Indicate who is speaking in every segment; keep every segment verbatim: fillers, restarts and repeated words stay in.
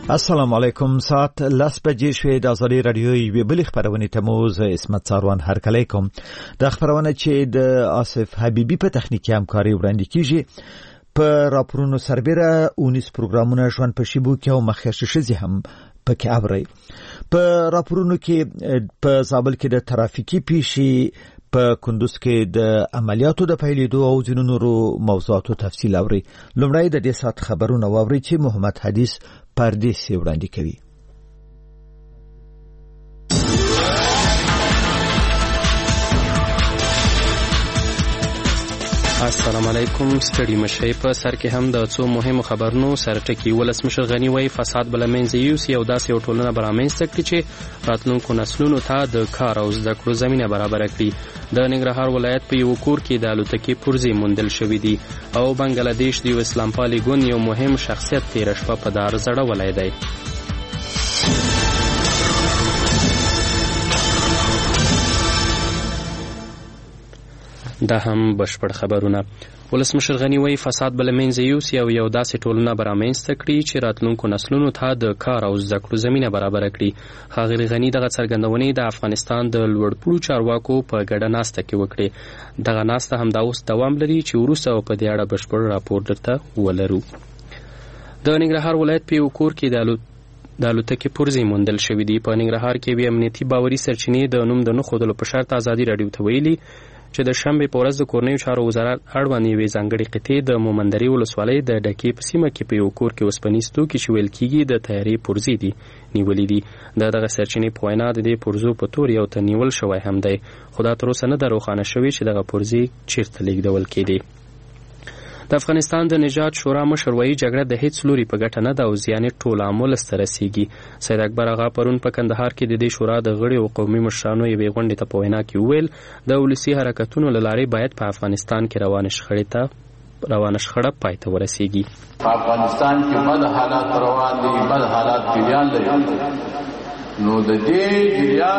Speaker 1: السلام علیکم. ساعت لس بجې شوې. د ازادي رادیو یوې بلې خپرونې ته مو زه عصمت څاروان هرکلی کوم. د خپرونه چې د آصف حبیبي په تخنیکي همکاري وړاندې کیږي په راپورونو سربېره اونیس پروګرامونه ژوند په شیبو کې او مخکښ شزي هم پکې اوري. په راپورونو کې په زابل کې د ترافیکي پیښې، په کندوز کې د عملیاتو د پیلېدو او ځینو نورو موضوعاتو تفصیل اوري. لومړی د دې ساعت خبرونه واوري چې محمد حدیث پردیسی وړاندې کوي.
Speaker 2: السلام علیکم. ستړي مشي په سر کې هم د څو مهمو خبرونو سرټکی. ولسمشر غنی وایي فساد بل منځ یوسي او داسې یو ټولنه برامنځته کړي چې راتلونکو نسلونو ته د کار او زده کړو زمینه برابر کړي. د ننګرهار ولایت په یو کور کې د الوتکې پرزې موندل شوې دي او بنگلاديش د یو اسلام پالي ګوند یو مهم شخصیت تیر شپه په دار زړولای دی. دا هم بشپړ خبرونه. ولسمشر غنی وایي فساد بل منځ یوسي او یو داسې ټولنه برامنځته کړي چې راتلونکو نسلونو ته د کار او زده کړو زمینه برابر کړي. ښاغلي غنی دغه څرګندونې د افغانستان د لوړپوړو چارواکو په ګډه ناسته کې وکړې. دغه ناسته همدا اوس دوام لري چې وروسته په دې اړه بشپړ راپور درته ولرو. د ننګرهار ولایت په یو کور کې د الوت د الوتکې پرزې موندل شوې دي. په ننګرهار کې بې امنیتي باوري سرچینې د نوم د نه ښودلو په شرط ازادي راډیو ته ویلي چې د شنبې په ورځ د کورنیو چارو وزارت اړوند یوې ځانګړې قطعې د مومندرې ولسوالۍ د ډکې په سیمه کې په یو کور کې اوسپنیز توکي چې ویل کېږي د تیارې پرزې دي نیولې دي. د دغه سرچینې په وینا د دې پرزو په تور یو ته نیول شوی هم دی، خو دا تر اوسه نه ده روښانه شوې چې دغه پرزې چیرته لیږدول کېدې. د افغانستان د نجات شورا مشر وایي جګړه د هیڅ لوري په ګټه نه ده او زیان یې ټول عامل ته رسیږي. سید اکبر آغا پرون په کندهار کې د دې شورا د غړي او قومي مشرانو یوې غونډې ته په وینا کې وویل د ولسي حرکتونو له لارې باید په افغانستان کې روانه شخړې ته روانه شخړه پای ته ورسیږي.
Speaker 3: په افغانستان کې بد حالات روان دي، بد حالات جریان لري. نو د دې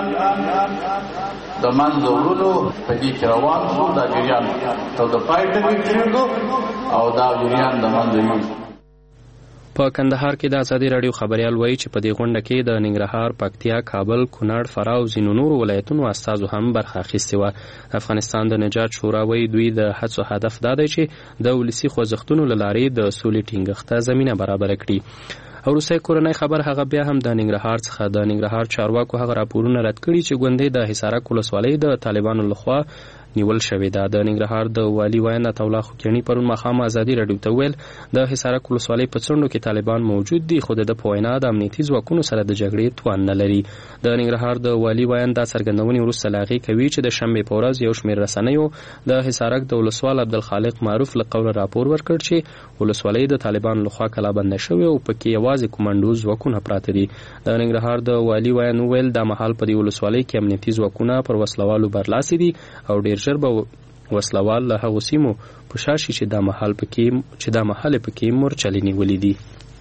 Speaker 3: جریان د منځه وړلو په دې کې روان شو. دا جریان ته د پای ته کېږو او دا جریان د منځه یوسو.
Speaker 2: په کندهار کې د ازادي راډیو خبريال وایي چې په دې غونډه کې د ننګرهار، پکتیا، کابل، کونړ، فراه او ځینو نورو ولایتونو استازو هم برخه اخیستې وه. افغانستان د نجات شورا وایي دوی د هڅو هدف دا دی چې د ولسي خوځښتونو له لارې د سولې ټینګښت ته زمینه برابره کړي. او روسي کورنۍ خبر هغه بیا هم د ننګرهار څخه د ننګرهار چارواکو هغه راپورونه رد کړي چې ګوندې د حصارک ولسوالۍ د طالبانو لخوا نیول شوې ده. د ننګرهار د والي ویاند عطاالله خوکیاني پرون ماښام ازادي راډیو ته ویل د حصارک ولسوالۍ په څنډو کې طالبان موجود دي، خو د ده په وینا د امنیتي ځواکونو سره د جګړې توان نه لري. د ننګرهار د والي ویاند دا څرګندونې وروسته له هغې کوي چې د شنبې په ورځ یو شمېر رسنیو د حصارک د ولسوال عبدالخالق معروف له قوله راپور ورکړ چې ولسوالۍ د طالبانو لخوا کلابنده شوې او پکې یوازې کمانډو ځواکونه پراته دي. د ننګرهار د والي ویاند وویل دا مهال په دې ولسوالۍ کې امنیتي ځواکونه پر وسلوالو برلاسي دي او ډېر ژر به وسلوال له هغو سیمو په شا شي چې دا مهال پکې چې دا مهال پکې مورچلې نیولې دي.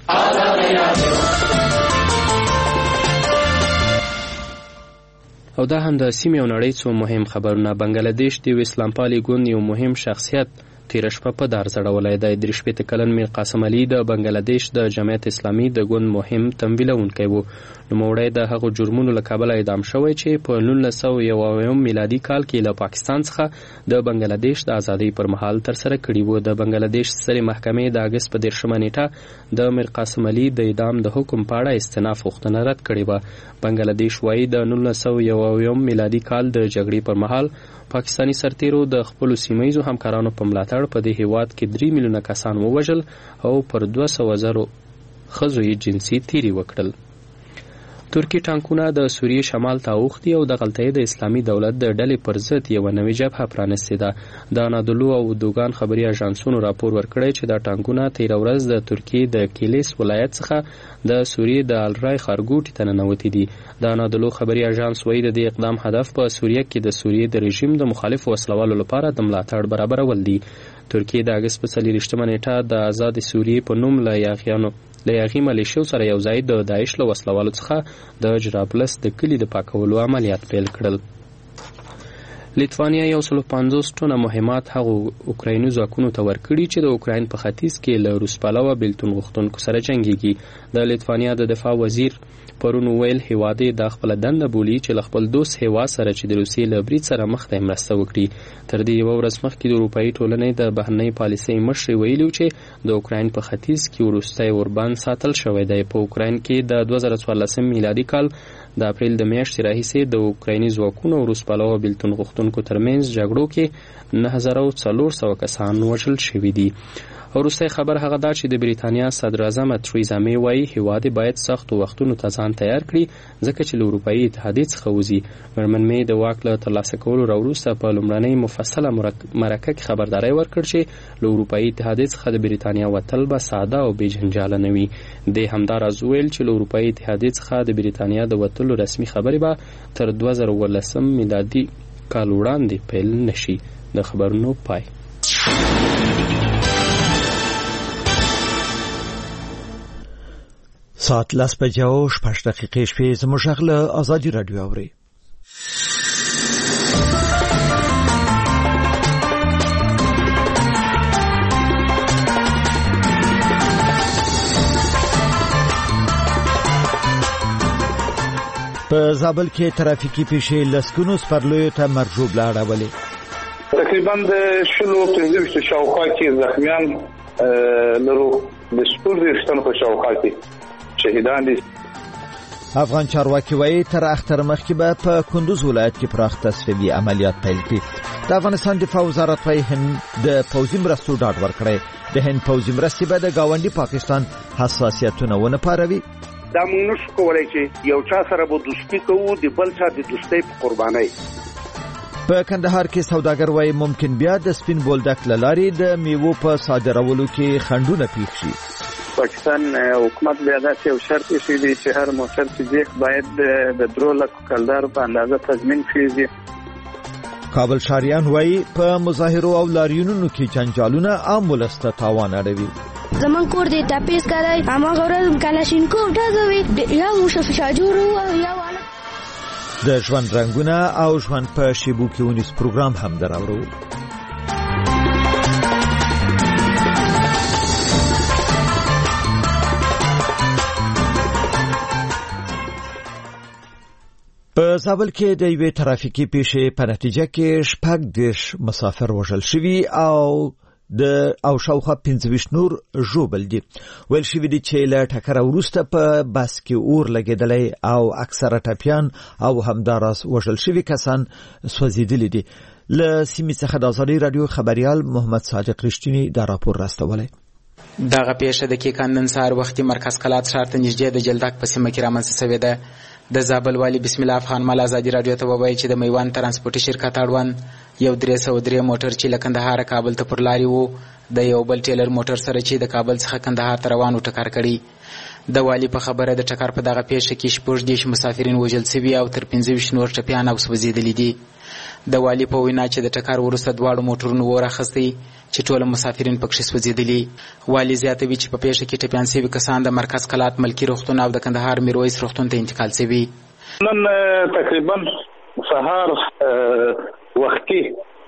Speaker 2: او دا هم د سیمې او نړۍ څو مهم خبرونه. بنگلاديش د یو اسلام پالي ګوند یو مهم شخصیت تیر شپه په دار زړولی دی. درې شپېته کلن میر قاسم علي د بنگلاديش د جمعیت اسلامي د ګوند مهم تمویلونکی و. نوموړی د هغو جرمونو له کبله اعدام شوی چې په نولس سوه یو اویایم میلادي کال کې له پاکستان څخه د بنگلاديش د ازادۍ پر مهال ترسره کړي وو. د بنگلاديش سترې محکمې د اګست په دېرشمه نیټه د میر قاسم علي د اعدام د حکم په اړه استئناف غوښتنه رد کړې وه. بنگلاديش وایي د نولس سوه یو اویایم میلادي کال د جګړې پر مهال پاکستانی سرتیرو د خپلو سیمه ییزو همکارانو په ملاتړ په دې هیواد کې درې میلیونه کسان ووژل او پر دوه سوه زرو ښځو یې جنسي تیري وکړل. ترکی ټانکونه د سوریې شمال ته اوښتي او دغلته یې د اسلامي دولت د ډلې پر ضد یوه نوې جبهه پرانستې ده. د انادولو او دوګان خبري اژانسونو راپور ورکړی چې دا ټانکونه تېره ورځ د ترکیې د کیلیس ولایت څخه د سوریې د الرای ښارګوټي ته ننوتي دي. د انادولو خبري اژانس وایي د دې اقدام هدف په سوریه کې د سوریې د رژیم د مخالفو وسلوالو لپاره د ملاتړ برابرول دي. ترکیې د اګست په څلېرویشتمه نیټه د آزاد سوریې په نوم له یاغیانو له یاغي ملیشو سره یو ځای د داعش له وسلوالو څخه د جرابلس د کلي د پاکولو عملیات پیل کړل. لیتوانیا یو سل پنځوس ټنه مهمات هغو اوکرایني ځواکونو ته ورکړي چې د اوکراین په ختیځ کې له روس پلوه بیلتون غوښتونکو سره جنګیږي. د لیتوانیا د دفاع وزیر پرون ویل هیواد د خپل دنده بولی چې له خپل دوست هیواد سره چې د روسیې له برید سره مخ ته مرسته وکړي. تر دې یو ورځ مخکې د اروپایي ټولنې د بهرنۍ پالیسۍ مشر ویلي چې د اوکراین په ختیځ کې وروستی اوربان ساتل شوی دی. په اوکراین کې د دوه زره څوارلسم میلادي کال د اپریل د میاشتې راهیسې د اوکرایني ځواکونو او روس پلوه بیلتون غوښتونکو ترمنځ جګړو کې نه هزار او څلور سوه کسان وژل شوي دي. وروستی خبر هغه دا چې د بریتانیا صدر اعظم تریزا می وایي هیواد باید سختو وختونو ته ځان تیار کړي ځکه چې له اروپایي اتحادیې څخه وځي. میرمن می د واک له ترلاسه کولو راوروسته په لومړنۍ مفصله مرکه کې خبرداری ورکړ چې له اروپایي اتحادیې څخه د بریتانیا وتل به ساده او بې جنجاله نه وي. د همداراز ویل چې له اروپایي اتحادیې څخه د بریتانیا د وتلو رسمي خبرې به تر دوه زره اوولسم میلادي کال وړاندې پیل نشي. د خبرونو پای.
Speaker 1: ساعت لس بجې او شپږ دقیقې شپې زموږ غږ له ازادي راډیو اورئ. په زابل کې ترافیکي پیښې لسګونو سپرلیو ته مرجوب لاړولې.
Speaker 4: تقریبا د شلو پنځه ویشت شاوخوا کې زخمیان لرو. د شپږ ویشتو په شاوخوا کې شهیدان دي.
Speaker 1: افغان چارواکي وایي تر اختر مخکې به په کندوز ولایت کې پراخ تصفیوي عملیات پیل کړي. د افغانستان دفاع وزارت وايي هند د پوځي مرستو ډاډ ورکړی. د هند پوځي مرستې به د ګاونډي پاکستان حساسیتونه ونه پاروي.
Speaker 5: دا موږ نشو کولای چې یو چا سره به دوستي کوو د بل چا د دوستۍ په قربانۍ.
Speaker 1: په کندهار کې سوداګر وايي ممکن بیا د سپین بولدک له لارې د میوو په صادرولو کې خنډونه پیښ شي.
Speaker 6: پاکستان حکومت بیا داسې یو شرط ایښی دی چې هر موټر چې ځي باید د درو لکو کلدارو په اندازه تضمین کړي.
Speaker 1: کابل ښاریان وايي په مظاهرو او لاریونونو کې جنجالونه عام ولس ته تاوان اړوي.
Speaker 7: زمون کور دی تپیس کړای هماغه ورځ کلاشینکوف ډزوي یا موشف شاجور یا والا.
Speaker 1: د ژوند رنگونه او ژوند په شیبو کې ونیس پروګرام هم دراوړو. په زابل کې د یوې ترافیکي پیښې په نتیجه کې شپږ دېرش مسافر وژل شوي او د او شاوخوا پنځه ویشت نور ژوبل دي. ویل شوي دي چې له ټکره وروسته په بس کې اور لګېدلی او اکثره ټپیان او همداراز وژل شوي کسان سوځېدلي دي. له سیمې څخه د ازادي راډیو خبریال محمد صادق رښتینی دا راپور راستولی.
Speaker 8: دغه پیښه د کیکاندن سهار وختي مرکز کلات ښار ته نږدې د جلدک په سیمه کې رامنځته شوې ده. د زابل والی بسم الله افغان مال ازادي راډیو ته وویل چې د میوان ترانسپورټي شرکت اړوند یو درې سوه درې موټر چې له کندهار کابل ته پر لارې وو د یو بل ټیلر موټر سره چې د کابل څخه کندهار ته روان و ټکر کړي. د والی په خبره د ټکر په دغه پیښه کې شپږ دېرش مسافرین وژل شوي او تر پنځه ویشت نور ټپیان او سوځېدلي دي. د والی په وینا چې د ټکر وروسته دواړو موټرونو اور اخیستی چې ټول مسافرین پکښې سوځېدلي. والی زیاتوي چې په پیښه کې ټپیان شوي کسان د مرکز کلات ملکي روغتون او د کندهار میرویس روغتون ته انتقال شوي.
Speaker 4: نن تقریبا سهار وختي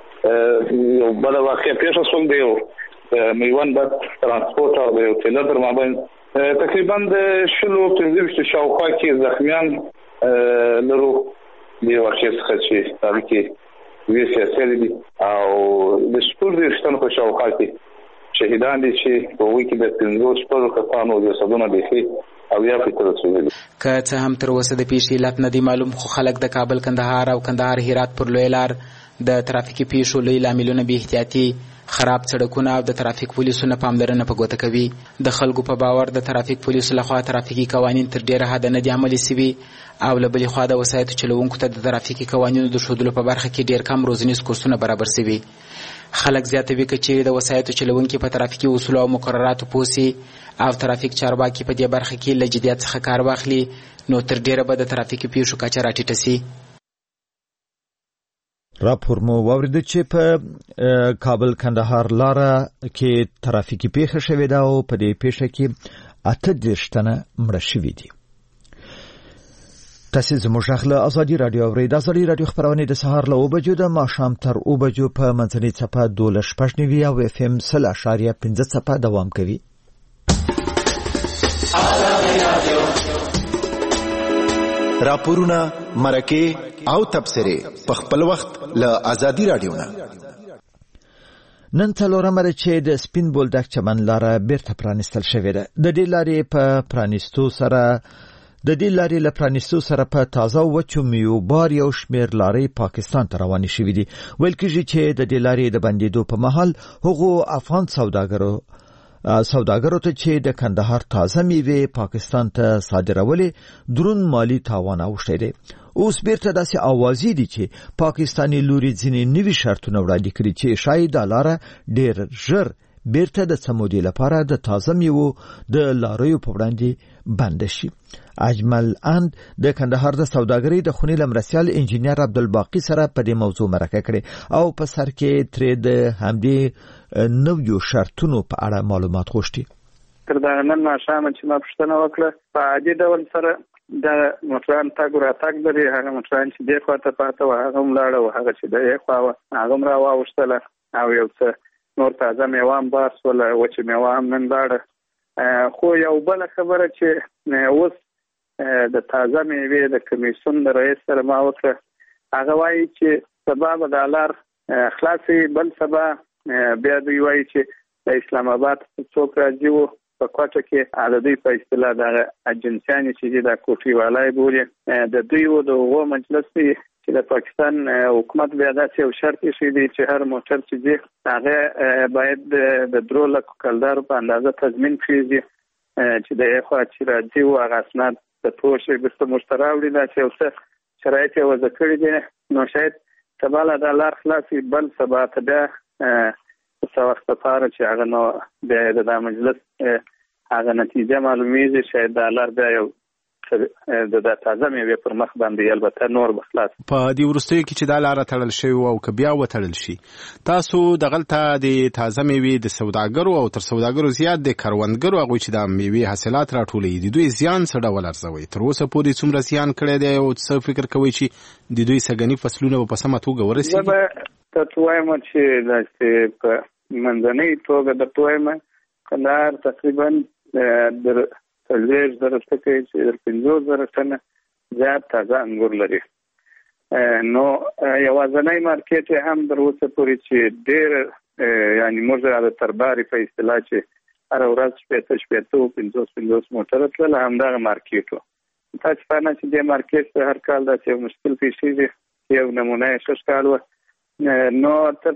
Speaker 4: یو بل واقع پیښه شول دی میوان بس ترانسپورټ او د ټیلر در مابین تقریبا د شلو پنځه ویشت شاوخوا کې زخمیان لرو. د واقع څخه چې هغه کې وی سیاسي دي او د شپږ ویشتو په شاوخوا کې شهیدان دي چې په وی کې د پنځه شپږ کسانو جسدونه دي او یا فکر رسولي.
Speaker 8: که څه هم تر اوسه د پیښې علت نه دی معلوم خو خلک د کابل کندهار او کندهار هرات پر لوی لار د ترافیکي پیښو لوی لاملونه بې احتیاطي خراب سړکونه او د ترافیک پولیسو نه پاملرنه په ګوته کوي. د خلکو په باور د ترافیک پولیسو لخوا ترافیکي قوانین تر ډیره حده نه دي عملي شوي او له بلې خوا د وسایطو چلوونکو ته د ترافیکي قوانینو د ښودلو په برخه کې ډیر کم روزنیز کورسونه برابر شوي. خلک زیاتوي که چیرې د وسایطو چلوونکي په ترافیکي اصولو او مقرراتو پوه سي او ترافیک چارواکي په دې برخه کې له جدیت څخه کار واخلي نو تر ډیره به د ترافیکي پیښو کچه راټیټه سي.
Speaker 1: راپور مو واورید چې په کابل کندهار لاره کې ترافیکي پیښه شوې ده او په دې پیښه کې اته دېرش تنه مړه شوي دي. تاسو زموږ غږ له ازادي رادیو اورئ. د ازادي رادیو خبرونه د سهار له اوه بجو د ماښام تر اوه بجو په منځنۍ څپه دوه شپږ نوي او اف ام سل اشاریه پنځه څپه دوام کوي.
Speaker 9: راپورونه، مرکه او تبصره په خپل وخت له ازادي رادیو نه.
Speaker 1: نن څلورمه ده چې د سپین بولدک چمن لاره بیرته پرانیستل شوې ده. د دې لارې په پرانیستو سره د دې لارې له پرانیستو سره په تازه وچو میوو بار یو شمېر لارې پاکستان ته روانې شوې دي. ویل کېږي چې د دې لارې د بندېدو په مهال هغو افغان سوداګرو سوداګرو ته چې د کندهار تازه میوې پاکستان ته صادرولې درون مالی تاوان اوښتی دی. اوس بیرته داسې اوازې دي چې پاکستاني لوري ځینې نوي شرطونه وړاندې کړي چې شاید دا لاره ډېر ژر بیرته د سمودې لپاره د تازه میوو د لاریو په وړاندې بند شي. اجمل اند د کندهار د سوداګرۍ د خونې لمرسیال انجینیر عبدالباقی سره په دې موضوع مرکه کړې او په سر کې ترې د همدې نویو شرطونو په اړه معلومات غوښتي.
Speaker 6: تر دا نن ماښام چې ما پوښتنه وکړه په عادي ډول سره د موټران تګ راتګ لري، هغه موټران چې دې خواته پاته وه هغه هم لاړه او هغه چې دې خوا وه هغه هم راواوښتله او یو څه نور تازه میوه هم بار شوله، وچې میوه هم نن لاړه. خو یو بله خبره چې اوس د تازه میوې د کمیسیون د رئیس سره ما وکړه، هغه وایي چې سبا به دا لار خلاصې، بل سبا بیا دوی وایي چې د اسلام آباد څوک راځي وو په کوټه کې د دوی په اصطلاح دغه اجنسیانې چې دي دا کوټې والی بولي د دوی و د هغو مجلس دی چې د پاکستان حکومت بیا داسې یو شرط ایښی دی چې هر موټر چې ځي هغه باید د درو لکو کلدارو په اندازه تضمین کړي چې د هغې خوا چې راځي وو هغه اسناد د ټول شی بېرته موږ ته راوړي. داسې یو څه شرایط یې وضع کړي دي. نو شاید سبا له دا لار خلاصي، بل سبا ته بیا څه وخت لپاره چې هغه نو بیا د دا مجلس هغه نتیجه معلومیږي، شاید دا لار بیا یو د د تازه میوې پر مخ باندې البته نور به خلاص.
Speaker 10: په دې وروستیو کې چې دا لاره تړل شوې او که بیا وتړل شي، تاسو دغلته د تازه میوې د سوداګرو او تر سوداګرو زیات د کروندګرو هغوی چې د میوې حاصلات راټولوي د دوی زیان څه ډول ارزوي؟ تر اوسه پورې څومره زیان کړی دی او څه فکر کوئ چې د دوی سږني فصلونه به په سمه توګه ورسېږي؟
Speaker 6: زه به درته وایم چې داسې په منځنۍ توګه درته وایم کندهار تقریبا در څلوېښت زره ټکۍ چې در پنځوس زره ټنه زیات تازه انګور لري. نو یوازینی مارکیټ یې هم در اوسه پورې چې ډېر یعنې موږ د تربارې په اصطلاح چې هره ورځ شپېته شپېته و پنځوس پنځوس موټره تلله همدغه مارکیټ و. متاسفانه چې دې مارکیټ ته هر کال داسې یو مشکل پیښېږي، یو نمونه یې ښه ښکال وه. نو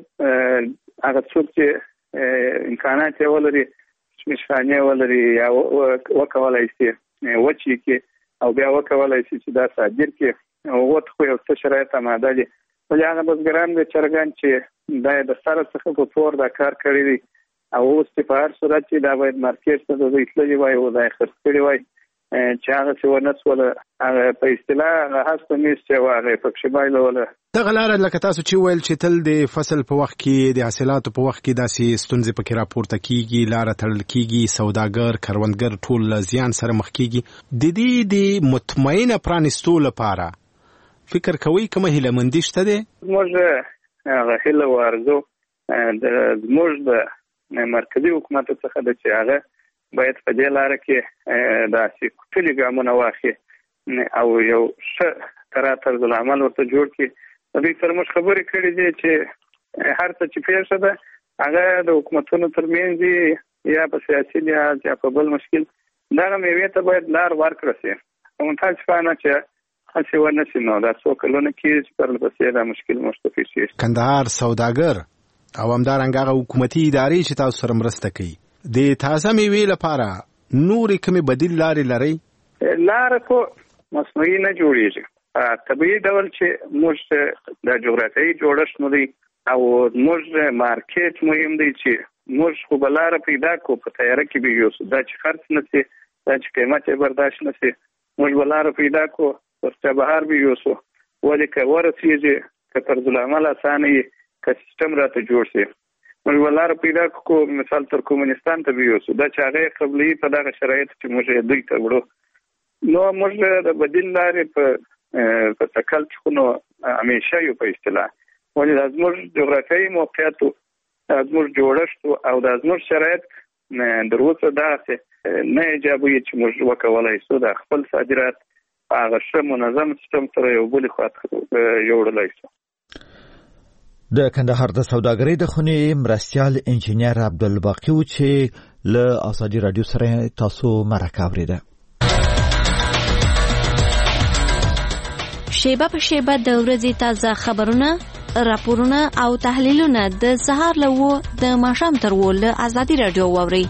Speaker 6: هغه څوک چې امکانات یې ولري شمیشخانې ولري یا وکولای شي وچې کړي او بیا وکولای شي چې دا صادر کړي، هغو ته خو یو څه شرایط اماده دي. ولې هغه بزګران دي چرګان چې دا یې د سره څخه په پور دا کار کړی دی او اوس چې په هر صورت چې دا باید مارکیټ ته د دوی تللي وای او دا یې خرڅ کړي وای چې هغه چې ونه سوله هغه په اصطلاح هغه هسته میز چې وه هغه یې پکښې بایلوله.
Speaker 10: دغه لاره لکه تاسو چې ویل چې تل د فصل په وخت کې د حاصلاتو په وخت کې داسې ستونزې پکې راپورته کیږي، لاره تړل کیږي، سوداګر کروندګر ټول زیان سره مخ کیږي. د دې د مطمئنه پرانیستو لپاره فکر کوئ کومه هیله مندي شته دی؟
Speaker 6: زموږ هغه هیله و ارزو زموږ د مرکزي حکومت څخه ده چې هغه باید په دې لاره کې داسې ټولې ګامونه واخلي او یو ښه کره طرز العمل ورته جوړ کړي. دوی سره موږ خبرې کړې دي چې هر څه چې پیښه ده هغه د حکومتونو ترمنځ یا په سیاسي لحاظ یا په بل مشکل دغه میوې ته باید لار ورکړه شي. متاسفانه چې هسې ونه شي نو دا څو کلونه کېږي چې پرلپسې دا مشکل موږ ته پیښ شي.
Speaker 10: کندهار سوداګر او همدارنګه هغه حکومتي ادارې چې تاسو سره مرسته کوي د تازه میوې لپاره نورې کومې بدیل لارې لرئ؟
Speaker 6: لاره خو مصنوعي نه جوړېږي، طبیعي ډول چې موږ د جغرافیایي جوړښت مو دی او موږ مارکیټ مهم دی چې موږ خو به لاره پیدا کړو په تیاره کې به یوسو، دا چې خرڅ نه شي، دا چې قیمت یې برداشت نه شي، موږ به لاره پیدا کړو ورته بهر به یوسو. ولې که ورسېږي که طرز العمل اسانه وي که سیستم راته جوړ شي موږ به لاره پیدا کړو مثال تر کومنستان ته به یوسو. دا چې هغه قبلي په دغه شرایطو چې موږ یې دوی ته وړو نو موږ د بدیل لارې په په تکل خو نو همیشه یو په اصطلاح ولې د زموږ جغرافیایي موقعیت د زموږ جوړښت او د زموږ شرایط دروسه داسې نه ایجابوي چې موږ وکولای شو د خپل صادرات هغه ښه منظم سیستم سره یو بل خواته یوړلای شو.
Speaker 1: د کندهار د سوداګرۍ د خونې مرستیال انجینیر عبدالباقی و چې له آزادي رادیو سره تاسو مرکه اوریده.
Speaker 11: شیبه په شیبه د ورځې تازه خبرونه، راپورونه او تحلیلونه د سهار له و د ماښام تر و له آزادي رادیو واورئ.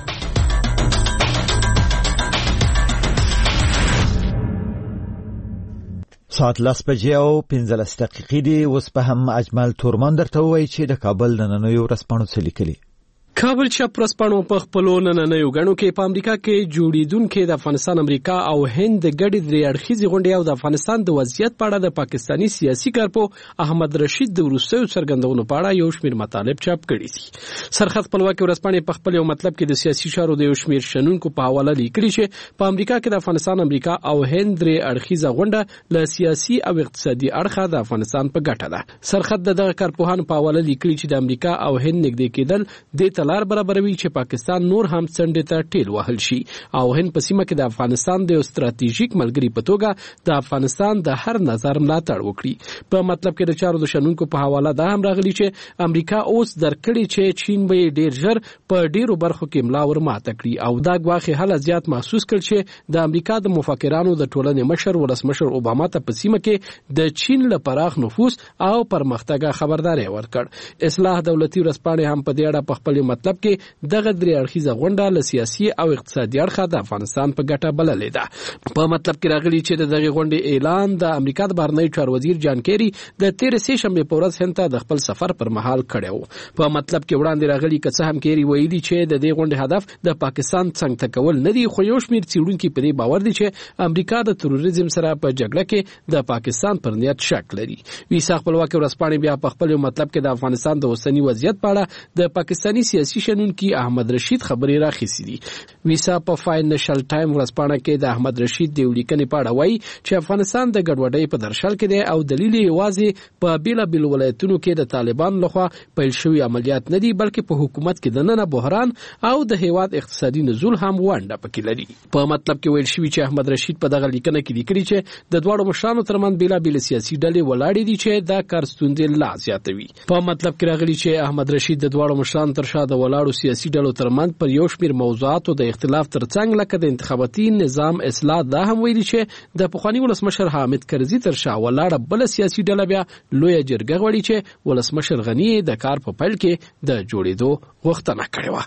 Speaker 1: ساعت لس بجې او پنځلس دقیقې دي. اوس په هم اجمل تورمان درته وایي چې د کابل نننیو ورځپاڼو څه لیکلي.
Speaker 2: کابل چپ ورځپاڼو په خپلو نننیو غړو کې په امریکا کې جوړیدونکو د افغانستان، امریکا او هند د ګډې درې اړخیزې غونډې او د افغانستان د وضعیت په اړه د پاکستانی سیاسي کارپو احمد رشید د وروستیو څرګندونو په اړه یو شمېر مطالب چاپ کړي دي. سرحد خپلواکي ورځپاڼې په خپل یو مطلب کې د سیاسي چارو د یو شمېر شنونکو په حواله لیکلي چې په امریکا کې د افغانستان، امریکا او هند درې اړخیزه غونډه له سیاسي او اقتصادي اړخه د افغانستان په ګټه ده. سرحد دغه کارپوهان په حواله لیکلي چې د امریکا او هند نږدې کېدل د لار برابروي چې پاکستان نور هم څنډې ته ټیل وهل شي او هند په سیمه کې د افغانستان د استراتیژیک ملګری په توګه د افغانستان د هر نظر ملاتړ وکړي. په مطلب کې د چارو د شنونکو په حواله دا هم راغلي چې امریکا اوس درکړي چې چین به ډیر ژر په ډیرو برخو کې ملا ور ماته کړي او دا ګواخي حل زیات محسوس کړي چې د امریکا د مفکرانو د ټولنې مشر ولسمشر اوباما ته په سیمه کې د چین له پراخ نفوذ او پرمختګ خبرداري ورکړ. اصلاح دولتي ورځپاڼې هم په دې اړه په خپل مطلب کې دغه درې اړخیزه غونډه له سیاسي او اقتصادي اړخه د افغانستان په ګټه بللې ده. په مطلب کې راغلي چې دغه غونډې اعلان د امریکا د بهرنی چارو وزیر جان کیری د تیر سه شنبه په ورځ هند ته د خپل سفر پر مهال کړو. په مطلب کې وړاندې راغلي که څه هم کیری ویلي چې د دې غونډې هدف د پاکستان څنګه تکول نه دی، خو یو شمېر څېړونکي په دې باور دي چې امریکا د تروریزم سره په جګړه کې د پاکستان پر نیت شک لري. ویسا خپلواکي ورځپاڼې بیا په خپل مطلب کې د افغانستان د اوسنی وضعیت په اړه د پاکستانی سیاسي شنونکي احمد رشید خبري راخیسي دي. ویسا په فاینانشل ټایم ورځپاڼه کې د احمد رشید د ولیکنې په اړه وایي چې افغانستان د ګډوډۍ په درشل کې دی او دلیل یې یوازې په بیلابیل ولایتونو کې د طالبان لخوا پیل شوی عملیات نه دي، بلکې په حکومت کې دننه بحران او د هیواد اقتصادي نزول هم ونډه پکې لري. په مطلب کې ویل شوی چې احمد رشید په دغه لیکنه کې لیکلي چې د دواړو مشرانو ترمنځ بیلابیل سیاسي ډلې ولاړې دي چې دا کار ستونزې لا زیاتوي. په مطلب کې راغلي چې احمد رشید د دواړو مشرانو تر شا د ولاړو سیاسي ډلو ترمنځ پر یو شمېر موضوعاتو د اختلاف ترڅنګ لکه د انتخاباتي نظام اصلاح دا هم ویلي چې د پخوانی ولسمشر حامد کرزي تر شا ولاړه بل سیاسي ډله بیا لوی جرګه غواړي چې ولسمشر غنی د کار په پیل کې د جوړېدو غوښتنه کړې و.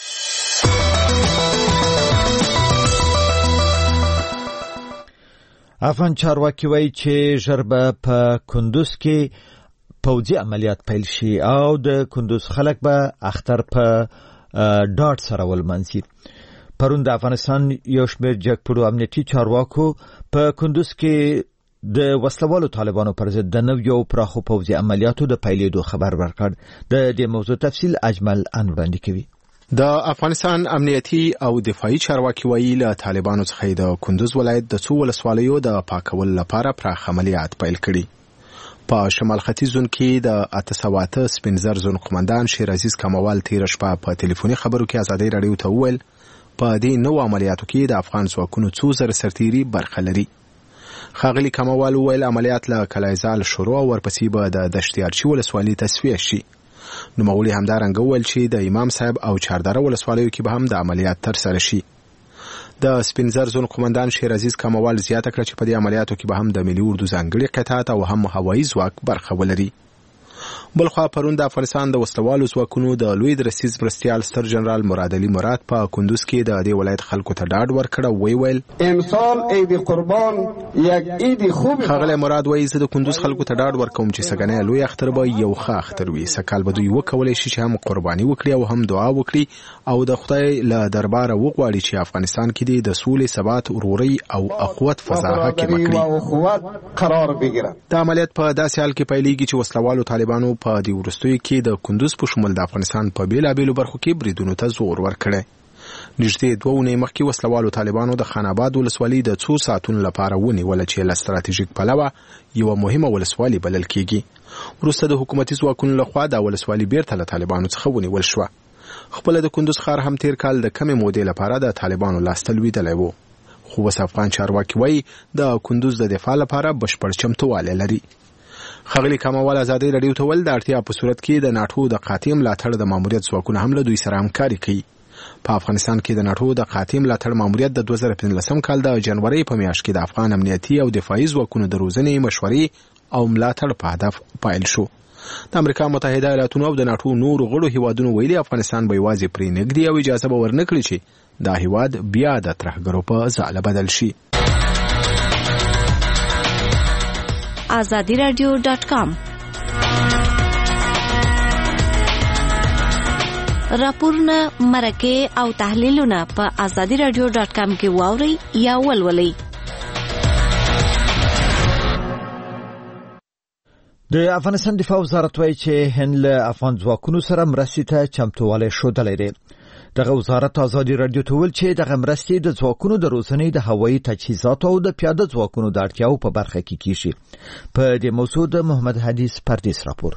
Speaker 1: افغان چارواکي وایي چې ژر به په کندوز کې پوځي عملیات پیل شي او د کندوز خلک به اختر په ډاډ سره ولمنځي. پرون د افغانستان یو شمېر جګپوړو امنیتي چارواکو په کندوز کې د وسلوالو طالبانو پر ضد د نویو پراخو پوځي عملیاتو د پیلېدو خبر ورکړ. د دې موضوع تفصیل اجمل ان وړاندې کوي.
Speaker 10: د افغانستان امنیتي او دفاعي چارواکي وایي له طالبانو څخه د کندوز ولایت د څو ولسوالیو د پاکولو لپاره پراخ عملیات پیل کړي. په شمال ختیځ زون کې د اته سوه اته سپین زر زون قومندان شیر عزیز کموال تیر شپه په ټلیفوني خبرو کې آزادۍ رادیو ته وویل په دې نو عملیاتو کې د افغان ځواکونو څو زر سرتیري برخه لري. ښاغلي کموال وویل عملیات له کلایزال شروع او ورپسې به د دشتیارچي ولسوالۍ تصفیه شي. نوموړي همدارنګه وویل چې د امام صاحب او چاردره ولسوالیو کې به هم د عملیات ترسره شي. د سپینزر زون قومندان شیر عزیز کموال زیاته کړه چې په دې عملیاتو کې به هم د ملي اردو ځانګړي قطعات او هم هوایي ځواک برخه ولري. بلخوا پرون د افغانستان د وسلوالو ځواکونو د لوی درسیز مرستیال ستر جنرال مراد علي مراد په کندوز کې د دې ولایت خلکو ته ډاډ ورکړ او وی ویل
Speaker 12: امسال عید قربان یک عید خوب.
Speaker 10: ښاغلی مراد وایي زه د کندوز خلکو ته ډاډ ورکوم چې سګنی لوی اختر به یو ښه اختر وي. سکال به دوی وکولی شي چې هم قرباني وکړي او هم دعا وکړي او د خدای له درباره وغواړي چې افغانستان کې د سولې ثبات ورورۍ او اخوت فضا حاکمه کړي. د عملیات په داسې حال کې پیلېږي چې وسلوالو طالبانو په دې وروستیو کې د کندوز په شمول د افغانستان په بیلابیلو برخو کې بریدونو ته زور ورکړی. نږدې دوه اونۍ مخکې وسلوالو طالبانو د خان آباد ولسوالۍ د څو ساعتونو لپاره ونیوله چې له ستراتیژیک پلوه یوه مهمه ولسوالي بلل کیږي. وروسته د حکومتي ځواکونو لخوا دا ولسوالي بیرته له طالبانو څخه ونیول شوه. خپله د کندوز ښار هم تیر کال د کمې مودې لپاره د طالبانو لاسته لوېدلی و، خو اوس افغان چارواکي وایي د کندوز د دفاع لپاره بشپړ چمتووالی لري. ښاغلي کاموال ازادي راډیو ته ویل د اړتیا په صورت کې د ناټو د قاطع ملاتړ د ماموریت ځواکونه هم له دوی سره همکاري کوي. په افغانستان کې د ناټو د قاطع ملاتړ ماموریت د دوه زره پنځلسم کال د جنوري په میاشت کې د افغان امنیتي او دفاعي ځواکونو د روزنې، مشورې او ملاتړ په هدف پیل شو. د امریکا متحده ایالاتونو او د ناټو نورو غړو هیوادونو ویلي افغانستان به یوازې پرې نږدي او اجازه به ورنکړي چې دا هیواد بیا د ترهګرو په ځاله بدل شي.
Speaker 11: آزادی رادیو ډاټ کام راپورونه، مرکې او تحلیلونه په آزادی رادیو ډاټ کام کې واورئ یا ولولئ.
Speaker 1: د افغانستان دفاع وزارت وایي چې هند له افغان ځواکونو سره مرستې ته چمتووالی ښودلی دی. دغه وزارت آزادي راډیو ته ویل چې دغه مرستې د ځواکونو د روزنې، د هوایي تجهیزاتو او د پیاده ځواکونو د اړتیاو په برخه کې کیږي. په دې موضوع د محمد حدیث پردیس راپور.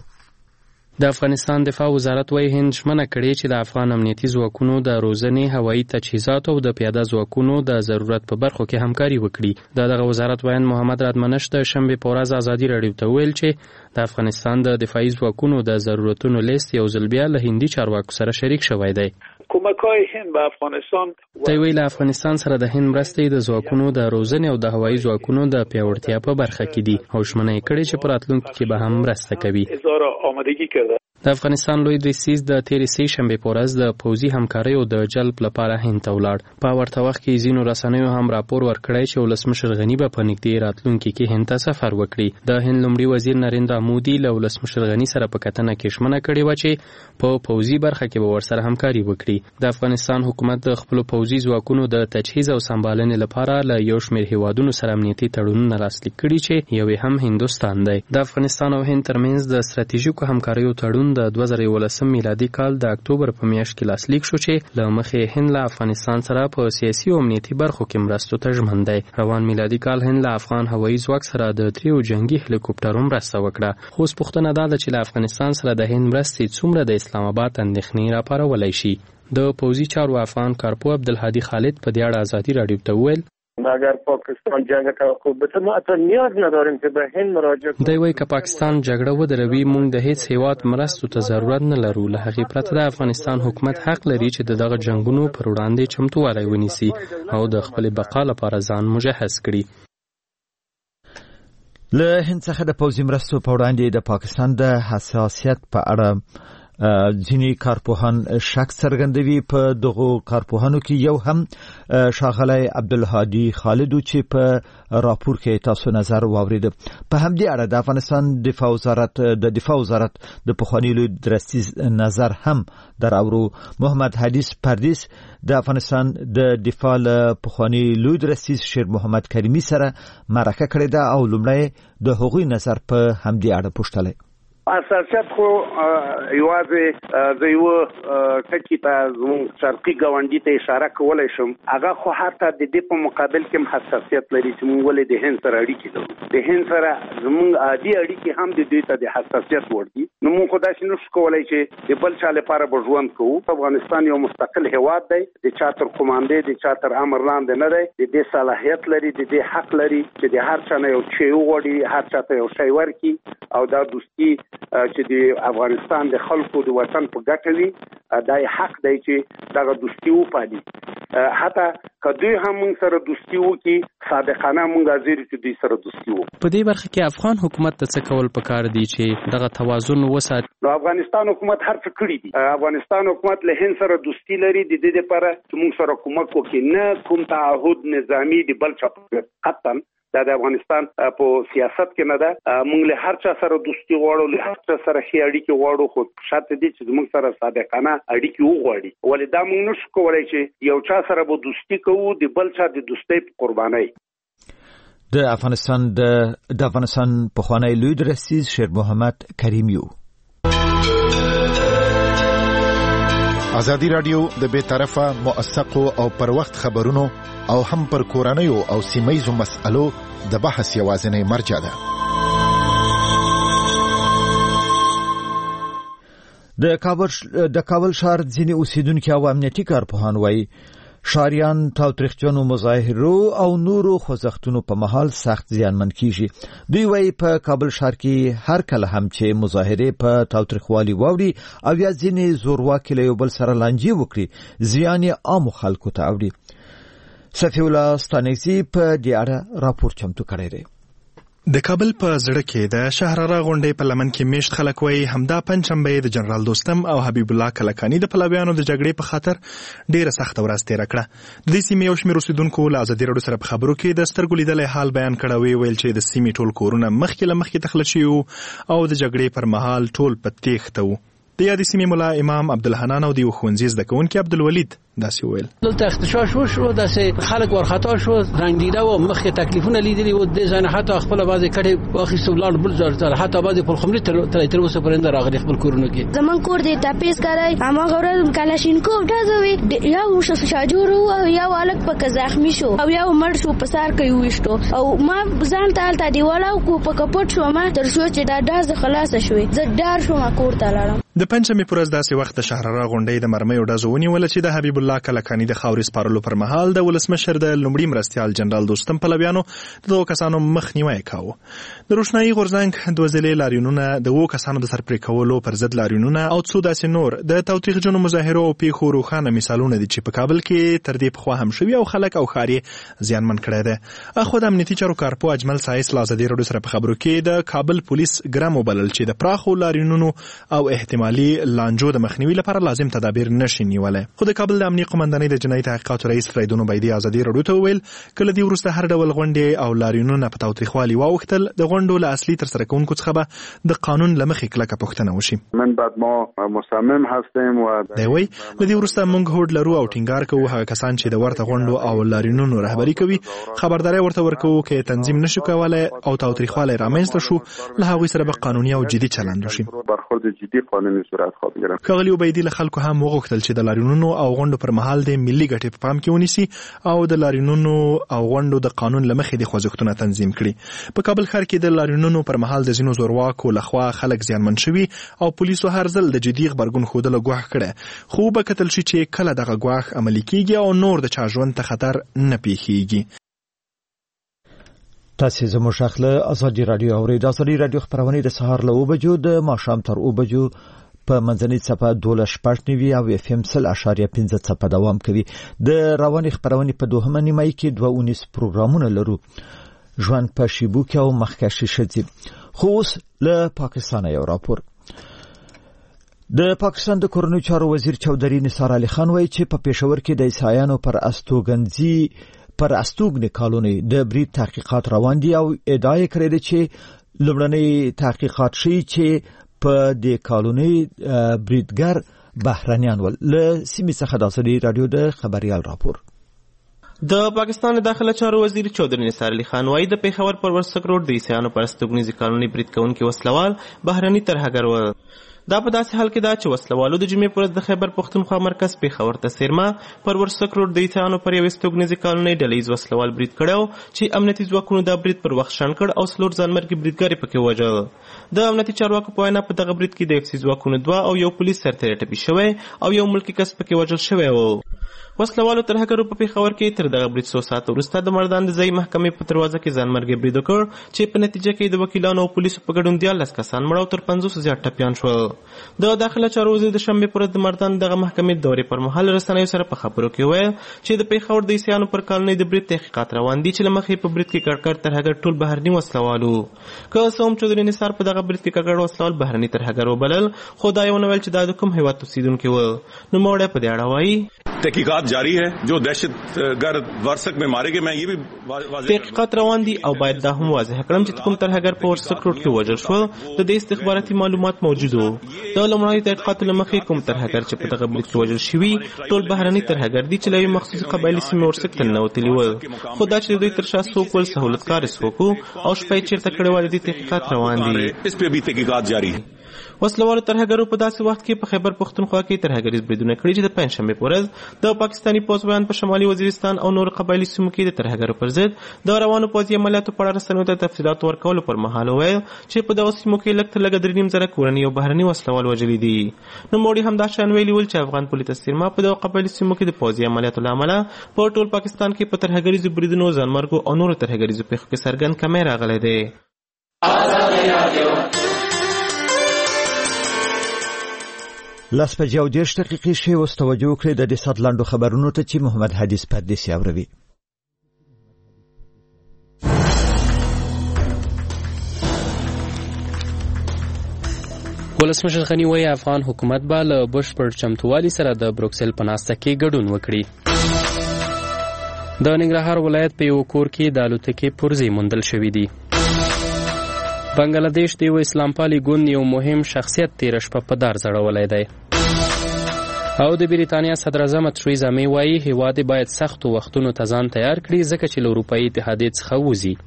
Speaker 2: د افغانستان دفاع وزارت وايي هند ژمنه کړې چې د افغان امنیتي ځواکونو د روزنې، هوایي تجهیزاتو او د پیاده ځواکونو د ضرورت په برخو کې همکاري وکړي. د دغه وزارت وایي محمد رادمنش د شنبې په ورځ آزادي راډیو ته ویل چې د افغانستان د دفاعي ځواکونو د ضرورتونو لیست یو ځل بیا له هندي چارواکو سره شریک شوی دی.
Speaker 13: کمک‌های هند به افغانستان
Speaker 2: د ویل افغانستان سره د هند مرستې د ځواکونو د روزنې او د هوایي ځواکونو د پیاوړتیا په برخه کې دي او ژمنه یې کړې چې په راتلونکي کې به هم مرسته کوي.
Speaker 13: آمادگی کرده.
Speaker 2: د افغانستان لوی دریځ د تیرې سې شنبې په ورځ د پوځي همکاریو د جلب لپاره هند ته ولاړ. په ورته وخت کې ځینو رسنیو هم راپور ورکړی چې ولسمشر غني به په نږدې راتلونکي کې هند ته سفر وکړي. د هند لومړي وزیر نریندرا مودي له ولسمشر غني سره په کتنه کې ژمنه کړې وه چې په پوځي برخه کې به ورسره همکاري وکړي. د افغانستان حکومت د خپلو پوځي ځواکونو د تجهیز او سمبالنې لپاره له یو شمېر هیوادونو سره امنیتي تړونونه لاسلیک کړي چې یو یې هم هندوستان دی. د افغانستان او هند ترمنځ د ستراتیژیکو همکاریو تړون د دوه زره یولسم میلادي کال د اکتوبر په میاشت کې لاسلیک شو چې له مخې هند له افغانستان سره په سیاسي او امنیتي برخو کې مرستو ته ژمن دی. روان میلادي کال هند له افغان هوایي ځواک سره د دریو جنگي هلیکوپټرو مرسته وکړه. خو اوس پوښتنه دا ده چې له افغانستان سره د هند مرستې څومره د اسلام آباد اندېښنې راپارولی شي. د پوځي چارو افغان کارپو عبدالهادي خالد په دې اړه آزادي راډیو ته وویل
Speaker 14: اگر پاکستان جنگ توقف بده ما اصلا نیاز نداریم که به هند مراجعه کنیم.
Speaker 2: دی وايي که پاکستان جګړه ودروي موږ د هیڅ هیواد مرستو ته ضرورت نه لرو. له هغې پرته د افغانستان حکومت حق لري چې دغه جنگونو پر وړاندې چمتووالی ونیسي او د خپلې بقا لپاره ځان مجهز کړي.
Speaker 1: له هند څخه د پوځي مرستو په وړاندې د پاکستان د حساسیت په اړه ځینې کارپوهان شک څرګندوي. په دغو کارپوهانو کې یو هم ښاغلی عبدالهادي خالد چې په راپور کې تاسو نظر واورید. په همدې اړه د افغانستان دفاع وزارت د دفاع وزارت د پخواني لوی درستیز نظر هم دراورو. محمد حدیث پردیس د افغانستان د دفاع له پخواني لوی درستیز شیر محمد کریمي سره مرکه کړې ده او لومړی د هغوی نظر په همدې اړه پوښتلی.
Speaker 5: اساسیت خو یوازې د یو ټکی ته زموږ شرقي ګاونډي ته اشاره کولی شم. هغه خو حتی د دې په مقابل کې هم حساسیت لري چې موږ ولې د هند سره اړیکې لرو. د هند سره زموږ عادي اړیکې هم د دوی ته د حساسیت وړ دي. نو موږ خو داسې نشو کولی چې د بل چا لپاره به ژوند کوو. افغانستان یو مستقل هیواد دی، د چا تر قماندې د چا تر امر لاندې نه دی. د دې صلاحیت لري، د دې حق لري چې د هر چا نه یو شی وغواړي، هر چا ته یو شی ورکړي او دا دوستي چې د افغانستان د خلکو د وطن په ګټه وي. دا حق دی چې دغه دوستي وپالي. حتی که دوی هم موږ سره دوستي وکړي، صادقانه موږ حاضر چې دوی سره دوستي وکړو.
Speaker 2: په دې برخه کې افغان حکومت ته څه کول پکار دي چې دغه توازن وساتي؟
Speaker 5: نو افغانستان حکومت هر څه کړي دي. افغانستان حکومت له هند سره دوستي لري د دې لپاره چې موږ سره کومک وکړي. نه کوم تعهد نظامی د بل چا قطعا دا د افغانستان په سیاست کې نه ده. موږ له هر چا سره دوستي غواړو، له هر چا سره ښې اړیکې غواړو، خو شرط دی چې موږ سره صادقانه اړیکې وغواړي. ولې دا موږ نشو کولی چې یو چا سره به دوستي کوو د بل چا د دوستۍ په قربانۍ.
Speaker 1: د افغانستان د د افغانستان پخوانی لوی درستیز شیر محمد کریمی.
Speaker 9: ازادي رادیو د بے طرفه موثقو او پر وخت خبرونو او هم پر کورنیو او سیمایزو مسألو د بحث یوازینی مرجع ده.
Speaker 1: د کابل د کابل شهر ځینې اوسیدونکو او امنیتي کارپوهان وایي شاریان تاوتریخجنو مظاهرو او نورو خوځښتونو په مهال سخت زیانمن کیږي. دوی وایي په کابل شهر کې هر کله هم چې مظاهرې په تاوتریخوالي واوړي او یا ځینې زورواکي له یو بل سره لانجې وکړي زیان یې عامو خلکو ته اوړي. صفی الله ستانکزي په دې اړه راپور چمتو کړی دی.
Speaker 15: د کابل په زړه کې د شهراره غونډې په لمن کې میشت خلک وایي همدا پنځشنبه د جنرال دوستم او حبیب الله کلکاني د پلویانو د جګړې په خاطر ډیره سخت ورځ تیر کړه. د دې سیمې یو شمېر اوسیدونکو له ازادي راډیو سره په خبرو کې د سترګو لیدلې حال بیان کړی وی ویل چې د سیمې ټول کورونه مخکې له مخکې تخلص شوي او د جګړې پر مهال ټول په تېښته وو. د یادې سیمې ملا امام عبدالحنان او د یو ښوونځي زده کوونکي عبدالولید داسې وویل.
Speaker 16: دلته اختشاش وشو، داسې خلک ورخطا شو، رنګ دیده و، مخکې تکلیفونه لیدلي و، د ځای نه حتی خپله بعضې کډې واخیستو ولاړ بل ځای ته، حتی بعضې پلخمري تر تر اوسه پورې نه راغلي خپل کورونو کې.
Speaker 7: زموږ کور د تپیز کاری هماغه ورځ کلاشینکوف ډزوي، یو شاجور و او یو هلک پکې زخمي شو او یو مړ شو په سر کې وویشتو او ما ځان ته هلته دیواله کو په کپټ شوم تر څو چې دا ډز خلاصه شوې. زه ډار شوم کور ته لاړم.
Speaker 15: د پنځمې پر ورځ داسې وخت د شهراره غونډۍ د مرمیو ډزو ونیوله چې د حبیب الله کلکاني د خاورې سپارلو پر مهال د ولسمشر د لومړي مرستیال جنرال دوستم پلویانو د دوه کسانو مخنیوی کاوه. د روښنايي غورځنګ دوه ځلې لاریونونه د اوو کسانو د سر پرې کولو پر ضد لاریونونه او څو داسې نور د تاوتریخجنو مظاهرو او پیښو روښانه مثالونه دي چې په کابل کې تر دې پخوا هم شوي او خلک او ښار یې زیانمن کړی دی. اخو د امنیتي چارو کارپو اجمل سایس له ازادي راډیو سره په خبرو کې د کابل پولیس ګرم وبلل چې د پراخو لاریونونو او احتمالي لانجو د مخنیوي لپاره لازم تدابیر نشي نیولای. خو د کابل د امنیتي قومندانۍ د جنایي تحقیقاتو رئیس فریدون عبیدي ازادي راډیو ته وویل کله دې وروسته هر ډول غونډې او لاریونونه په تاوتریخوالي واوښتل د غونډو له اصلي ترسره کوونکو څخه به د قانون له مخې کلکه پوښتنه وشي.
Speaker 6: من بعد ما مصمم هستیم و
Speaker 15: دی وایي له دې وروسته موږ هوډ لرو او ټینګار کوو هغه کسان چې د ورته غونډو او لاریونونو رهبري کوي خبرداری ورته ورکوو که تنظیم نشو کولی او تاوتریخوالی رامنځته شو له هغوی سره به قانوني او جدي چلند وشي.
Speaker 6: برخورد جدي قانوني صورت خواهد گرفت.
Speaker 15: ښاغلي عبیدي له خلکو هم وغوښتل چې د لاریونونو او غونډو پر مهال د ملي ګټې په پام کې ونیسي او د لاریونونو او غونډو د قانون له مخې د خوځښتونه تنظیم کړي. په کابل ښار کې د لاریونونو پر مهال د ځینو زورواکو لخوا خلک زیانمن شوي او پولیسو هر ځل د جدي غبرګون ښودلو ګواښ کړی، خو به کتل شي چې کله دغه ګواښ عملي کیږي او نور د چا ژوند ته خطر نه پیښیږي.
Speaker 1: تاسو زموږ خپل ازادي رادیو اورئ. د ازادي رادیو خبرونه د سهار له اوه بجو د ماښام تر اوه بجو په منځنۍ څپه دوله شپږ نوي او اف ام سل اشاریه پنځه څپه دوام کوي. د رواني خبرونه په دوهمه نیمایي کې دوه اونیس پروګرامونه لرو، ژوند په شیبو کې او مخکشي شځي. خو اوس له پاکستان یو راپور. د پاکستان د کورنیو چارو وزیر چودري نثار علي خان وایي چې په پېښور کې د عیسایانو پر استوګنځي پر استوګنې کالونی د برید تحقیقات روان دي او ادعا یې کړې ده چې لومړني تحقیقات ښیي چې په دې کالونی بریدګر بهرنیان ول. له سیمې څخه د ازادي راډیو د خبريال راپور.
Speaker 17: د پاکستان داخله چارو وزیر چودري نثار علي خان وايي د پیښور پر ورسک روډ د عیسایانو پر استوګنیزي کالونی برید کوونکي وسلوال بهرني ترهګر و. دا په داسې حال کې دا چې وسلوالو د جمعې پر ورځ د خیبر پښتونخوا مرکز پیښور ته څیرمه پر ورسک روډ د عیسایانو پر یو استوګنیزي کالونی ډلهییز وسلوال برید کړی چې امنیتي ځواکونو دا برید پر وخت شنډ کړ او څلور ځانمرګي بریدګر یې پکې ووژل. د امنیتي چارواکو په وینا په دغه برید کې د اف سي ځواکونو دوه او یو پولیس سرتیری ټپي شوی او یو ملکي کس پکې وژل شوی و. وسلوالو ترهګرو په پیښور کې تر دغه برید څو ساعت وروسته د مردان د ځایي محکمې په دروازه کې ځانمرګي برید وکړ چې په نتیجه کې د وکیلانو او پولیسو په ګډون دیارلس کسان مړه او تر پنځوسو زیات ټپیان شول. د داخله چارو وزیر د شنبې پر ورځ د مردان دغه محکمې دورې پر مهال رسنیو سره په خبرو کې وویل چې د پیښور د عیسایانو پر کالونۍ د برید تحقیقات روان دي چې له مخې په برید کې کړکړ ترهګر ټول بهرني وسلوالو. که څه هم چودري نثار په دغه برید کې کړکړ وسلوال بهرني ترهګر وبلل، خو دا یې ونه ویل چې دا د کوم هیواد اوسیدونکي و. نوموړی په دې اړه وایي
Speaker 18: تحقیقات جاری ہے جو دہشت گرد ورسک میں مارے گئے. میں یہ بھی
Speaker 17: تحقیقات روان دي او باید دا هم واضح کړم چې کوم ترهګر په ورسک روډ کې وژل شو د دې استخباراتي معلومات موجود وو. د لومړني تحقیقاتو له مخې کوم ترهګر چې په دغه برید کې وژل شوي ټول بهرني ترهګر دي چې له یوې مخصوصي قبایلي سیمې ورسک ته ننوتلي ول. خو دا چې د دوی تر شا څوک ول سهولتکار څوک او شپه یې چېرته کړې وه د دې تحقیقات روان دي.
Speaker 18: اس پہ بھی تحقیقات جاری.
Speaker 17: وسلوالو ترهګرو په داسې وخت کې په خیبر پښتونخوا کې ترهګریز بریدونه کړي چې د پنځشنبې په ورځ د پاکستاني پوځیان په شمالي وزیرستان او نور قبایلي سیمو کې د ترهګرو پر ضد د روانو پوځي عملیاتو په اړه رسنیو ته تفصیلات ورکولو پر مهال وویل چې په دغو سیمو کې لږ تر لږه درې نیم زره کورني او بهرني وسلوال وژلي دي. نوموړي همدا شان ویلي ول چې افغان پولي تصویرما په دغو قبایلي سیمو کې د پوځي عملیاتو له امله په ټول پاکستان کې په ترهګریزو بریدونو ځانمرګو او نورو ترهګریزو پیښو کې څرګند کمی راغلی دی.
Speaker 1: لاس بجې او دېرش دقیقې شوې اوس توجه وکړئ د دې ساعت لنډو خبرونو ته چې محمد حدیث پردیسي اوروي.
Speaker 2: ولسمشر غني وایي افغان حکومت به له بشپړ چمتووالي سره د بروکسل په ناسته کې ګډون وکړي. د ننګرهار ولایت په یو کور کې د الوتکې پرزې موندل شوي دي. بنگلادیش د یو اسلام پالي ګوند یو مهم شخصیت تېره شپه په دار ځړولی دی. او د بریتانیا صدر اعظم تریزا مې وایي هیواد باید سختو وختونو ته ځان تیار کړي ځکه چې له اروپایي اتحادیې څخه وځي.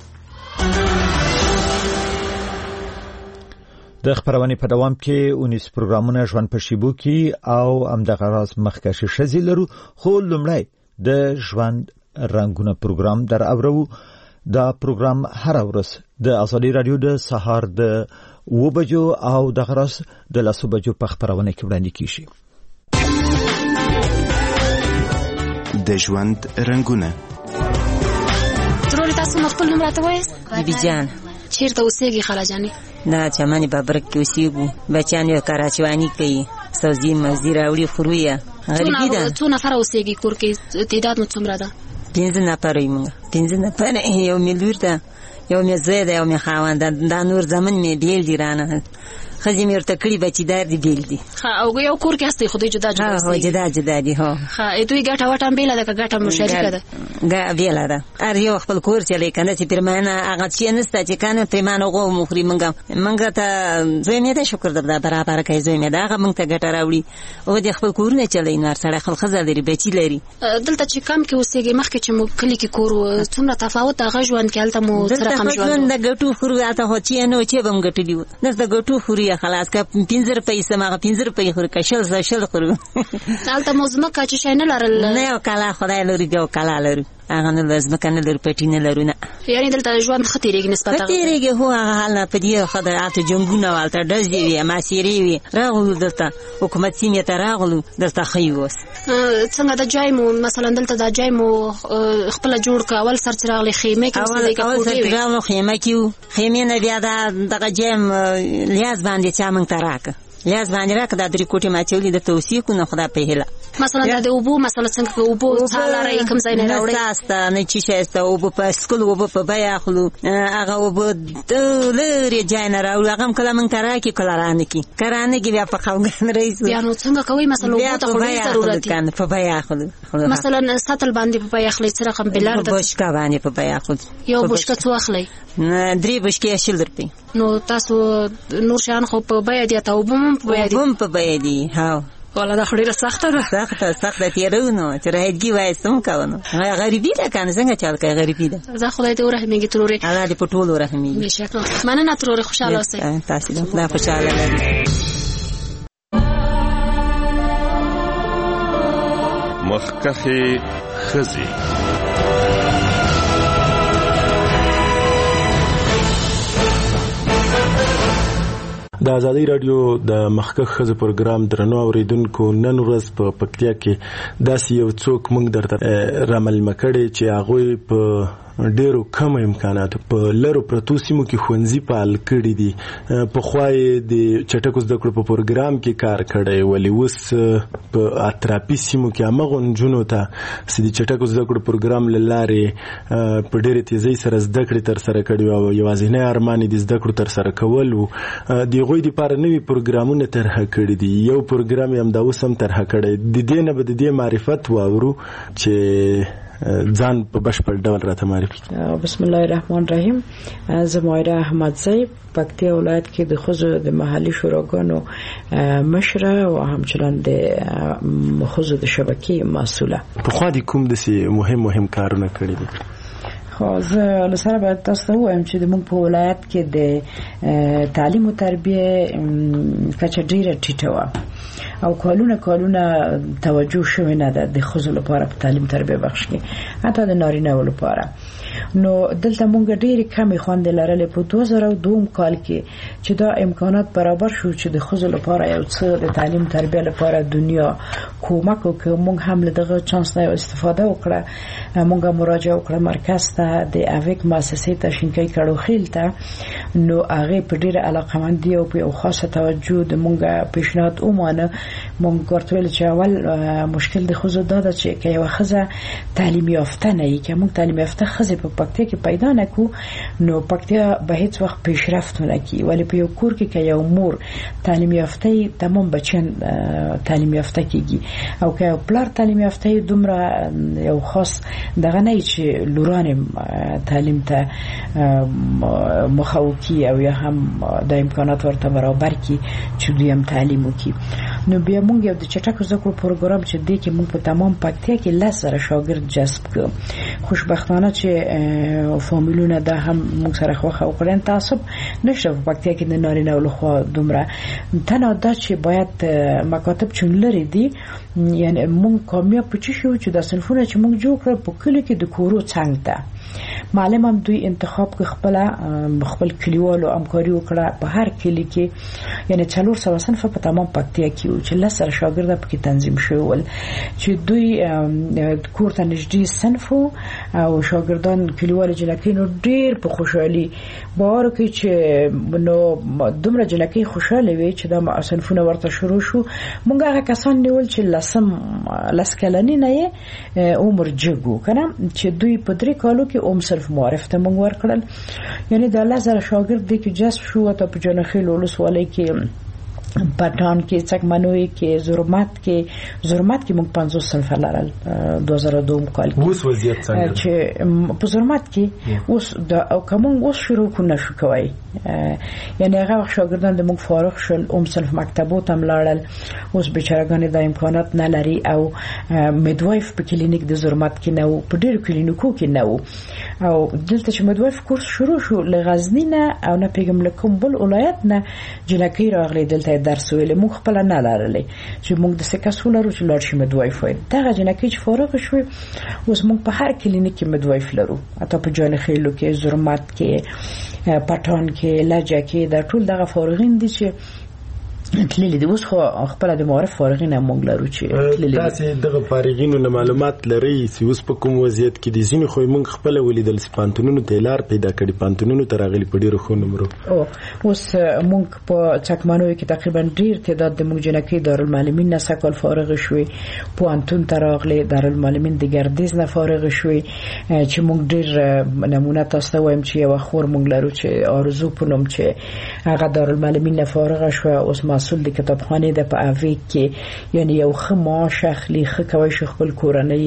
Speaker 1: د خبرونې په دوام کې اونیس پروګرامونه ژوند په شیبو کې او همدغه راز مخکښې ښځې لرو، خو لومړی د ژوند رنګونه پروګرام در اورو. دا پروګرام هر ورځ د ازادي رادیو د سهار د اوه بجو او د غرس د لسو بجو په خبرونه کې وړاندې کیږي.
Speaker 19: د ژوند رنګونه.
Speaker 20: ضروري تاسو خپل نوم راته وایاست؟
Speaker 21: بیبي جان.
Speaker 20: چیرته اوسېږي خاله جانې؟
Speaker 21: دا چمن بابرک کې اوسېږو. بچیان یې کراچواني کوي، سوزي مزدي راوړي خورویه. غریبي ده.
Speaker 20: څو نفره اوسېږي کور کې؟ تعداد مو څومره ده؟
Speaker 21: پنځه نفره یې موږ. پنځه نفره، یو مې لور ده، یو مې زوی ده، یو مې خاوند ده. دا نور زمن مې بیل دي رانه. ښځې مې ورته کړي بچیدار دي بیل دي.
Speaker 20: او یو کور کې هستئ خو دوی جدا جدا
Speaker 21: هستئ؟ جدا جدا دي. هو.
Speaker 20: دوی ګټه وټه هم بیله ده که ګټه مو شریکه ده؟
Speaker 21: بیله ده. هر یو خپل کور چلی که نه چې پرېمانه هغه شی نشته چې که نه پرېمانه غو مو خوري. موږ موږ ته زوی مې ده شکر ده برابره کوي. زوی مې ده هغه موږ ته ګټه راوړي. هغه د خپل کورونه چلی نور سړی خپل ښځه لري، بچي لري.
Speaker 20: دلته چې کم کې اوسېږئ مخکې چې مو کلي کې کور و څومره تفاوت هغه ژوند کې هلته مو څه رقم ژوند؟
Speaker 21: د ګټو خورو هلته خو چې نه و چې به م ګټلي وو. دلته ګټو خوري خلاص که پنځه روپۍ سم هغه پنځه روپۍ خوري، که شل زه شل خورو.
Speaker 20: هلته مو ځمکه چې شی نه لرل؟
Speaker 21: نه یو کلا خدای لري، یو کلا لرو. هغه نه لرو ځمکه نه لرو، پټي نه لرو. نه
Speaker 20: یعنې دلته ژوند ښه تېرېږي نسبت هغه؟
Speaker 21: ښه تېرېږي. هو هغه حال نه په دې ښه ده. هلته جنګونه وه، هلته ډزې وې، محاصرې وې. راغلو دلته حکومت سیمې ته راغلو، دلته ښه یو اوس.
Speaker 20: څنګه د جای مو مثلا دلته دا جای مو خپله جوړ کړه؟ اول سر چې راغلې خیمې کې اوسېدئ که
Speaker 21: اول سر چې راغلو خیمه کې وو. خیمې نه بیا دا دغه جای لیاز باندې چا موږ ته راکړه. لیاز باندې راکړه. دا درې کوټې ما اچولي درته اوسېږو نه خدا په هیله.
Speaker 20: مثلا دا د اوبو مسله څنګه که اوبو څه لرئ کوم ځای نه راوړئ؟
Speaker 21: نه سته نه چې شی سته. اوبه په سکل اوبه په بیه اخلو. هغه اوبه لرې جای نه راوړو. هغه هم کله موږ ته راکړي کله رانه کړي. که رانه کړي بیا په خفګان رئیس.
Speaker 20: بیا نو څنګه کوئ؟ مثلا اوبو ته خو ډېر ضرورت دي.
Speaker 21: په بیه اخلو.
Speaker 20: مثلا سطل باندې په بیه اخلئ څه رقم بلار ده؟
Speaker 21: په بشکه باندې په بیه اخلو.
Speaker 20: یو بشکه څو اخلئ؟
Speaker 21: درې بشکې شل روپۍ.
Speaker 20: نو تاسو نور شیان خو په بیه دي، ته اوبه هم په بیه دي؟
Speaker 21: اوبه هم په بیه دي. ها
Speaker 20: والا دا خو ډېره سخته ده.
Speaker 21: سخته سخته تېرو نو چې راهدګي وایي څه م کوو نو. غریبي ده که نه څنګه چل کوي؟ غریبي ده.
Speaker 20: دا خدای دې ورحمېږي ترورې.
Speaker 21: الله دې په ټولو ورحمېږي.
Speaker 20: بېشکه. مننه ترورې، خوشحاله اوسئ.
Speaker 21: تاسې د خدای خوشحاله لري.
Speaker 22: مخکښې ښځې.
Speaker 23: د ازادي رادیو د مخکښ ښځو پروګرام درنو اوریدونکو، نن ورځ په پکتیا کې داسې یو څوک موږ درته رامعلومه کړی چې هغوی په ډیرو کم امکاناتو په لرو پرتو سیمو کې ښوونځي فعال کړي دي. پخوا یې د چټکو زده کړو په پروګرام کې کار کړی، ولې اوس په اطرافي سیمو کې همغو نجونو ته چې د چټکو زده کړو پروګرام له لارې په ډېرې تیزۍ سره زده کړې ترسره کړي او یوازینی ارمان یې د زده کړو ترسره کول و. د هغوی دپاره نوي پروګرامونه طرحه کړي دي. یو پروګرام یې همدا اوس هم طرحه کړی. د دې نه به د دې معرفت واورو چې ځان په بشپړ ډول راته معرفي کړي.
Speaker 24: بسم الله الرحمن الرحیم. زه مایره احمدزی پکتیا ولایت کې د ښځو د محلي شوراګانو مشره او همچنان د ښځو د شبکې مسؤله.
Speaker 23: پخوا دې کوم داسې مهم مهم کارونه کړي دي؟
Speaker 24: خو زه لسره به تاسو ته وایم چې د موږ په ولایت کې د تعلیم او تربیه کچه ډیره ټیټه وه او کالونه کالونه توجه شوی نه ده د ښځو لپاره په تعلیم تربیه بخش کې حتی د نارینه‌و لپاره. نو دلته مونږ ډېرې کمې خویندې لرلې په دوه زره دوه کال کې چې دا امکانات برابر شو چې د ښځو لپاره یو څه د تعلیم تربیه لپاره دنیا کومک وکړي. مونږ هم له دغه چانس نه استفاده وکړه. مونږ مراجعه وکړه مرکز ته د اویک مؤسسې ته شینکۍ کړوخیل ته. نو هغه په ډېره علاقمندي او په خاصه توجه د مونږ پیشنهاد ومانه. مونږ ورته ویل چې اول مشکل د ښځو دا ده چې که یوه ښځه تعلیم یافته نه وي، که مونږ تعلیم یافته ښځې په پکتیا کې پیدا نکو نو پکتیا به هیڅ وخت پیشرفت نه کوي. ولی په یو کور کې که یو مور تعلیم یافته وي تمام بچیان تعلیم یافته کیږي، او که یو پلار تعلیم یافته وي دومره یو خاص دغه نه چې لوران تعلیم ته مخاوکی او یا هم د امکانات ورته برابر کی چې دوی هم تعلیم وکړي. نو بیا مونږ یو د چټکو زده کړو پروګرام چې دی کې مونږ په تمام پکتیا کې لس زره شاګرد جذب کړو. خوشبختانه چې فامیلونه دا هم مونږ سره خوښه وکړن. تعصب نشته په پکتیا کې د نارینه‌و لخوا دومره. تنها دا چې باید مکاتب چون لري دي، یعنی مونږ کامیاب پچی شو چې د صنفونه چې مونږ جوړ کړ په کلی کې د کورو څنګ ته معلم هم دوی انتخاب کې خپل خپل کلیوالو همکاري وکړه په هر کلی کې، یعنی څلور سوه صنف په تمام پکتیا کې چې لس زره شاګرد پکې تنظیم شوي ول چې دوی کور ته نږدې صنف او شاګردان کلیوال جلکې نو ډېر په خوشحالي باور کوي چې نو دومره جلکې خوشاله وي چې دا صنفونه ورته شروع شو. مونږ هغه کسان نیول چې لسم لس کلنی نه عمر جګو کنه چې دوی په درې کالو کې اوم صرف معرف ته مونږ ورکړل. یعنی د لس زره شاګرد دي کې جذب شو ته په جنخیل ولسوالۍ کې پټان کې چکمنوي کې زرمت کې زرمت کې موږ پنځوس صنف لرل دوه زره دوه کال کې.
Speaker 23: اوس وضعیت څنګه
Speaker 24: چې په زرمت کې اوس د او کوم اوس شروع کو نشو کوي، یعنی هغه شاګردان د موږ فارغ شول اوم صنف مکتبو ته ملاړل. اوس بیچارهګان د امکانات نه لري او میډوایف په کلینیک د زرمت کې نه او په ډېر کلینیکو کې نه او دلته چې میډوایف کورس شروع شو لغزنی نه او نه پیغام لکم بل ولایت نه جنکی راغلي دلته درس ویل. موږ خپل نه لرلې چې موږ د سکاسو لرو چې لار شي میډوایف وي. دغه جنکی چې فارغ شوی اوس موږ په هر کلینیک کې میډوایف لرو، اته په جان خېلو کې زرمت کې پټان کې لجه کې دا ټول دغه فارغین دي چې تللی دی. اوس خو خپل د معرف فارغین هم مونږ لرو چې تللی دی.
Speaker 23: تاسو دغه فارغینو نه معلومات لرئ چې اوس په کوم وضعیت کې دي؟ ځینې خو مونږ خپل ولیدل سپانتونونو ته لار پیدا کړي، پانتونونو ته راغلي په ډیرو خو نمبرو.
Speaker 24: او اوس مونږ په چکمنوي کې تقریبا ډیر تعداد د مونږ جنکې دارالمعلمین نه سکل فارغ شوي، پوانتون ته راغلي دارالمعلمین د ګردیز نه فارغ شوي چې مونږ ډیر نمونه تاسو ته وایم چې یو خور مونږ لرو چې آرزو پونم چې هغه دارالمعلمین نه فارغ شو اوس مسئول د کتابخانه د په اویک کې، یعنی یو خما شخلی خکوي شیخ خپل کورنۍ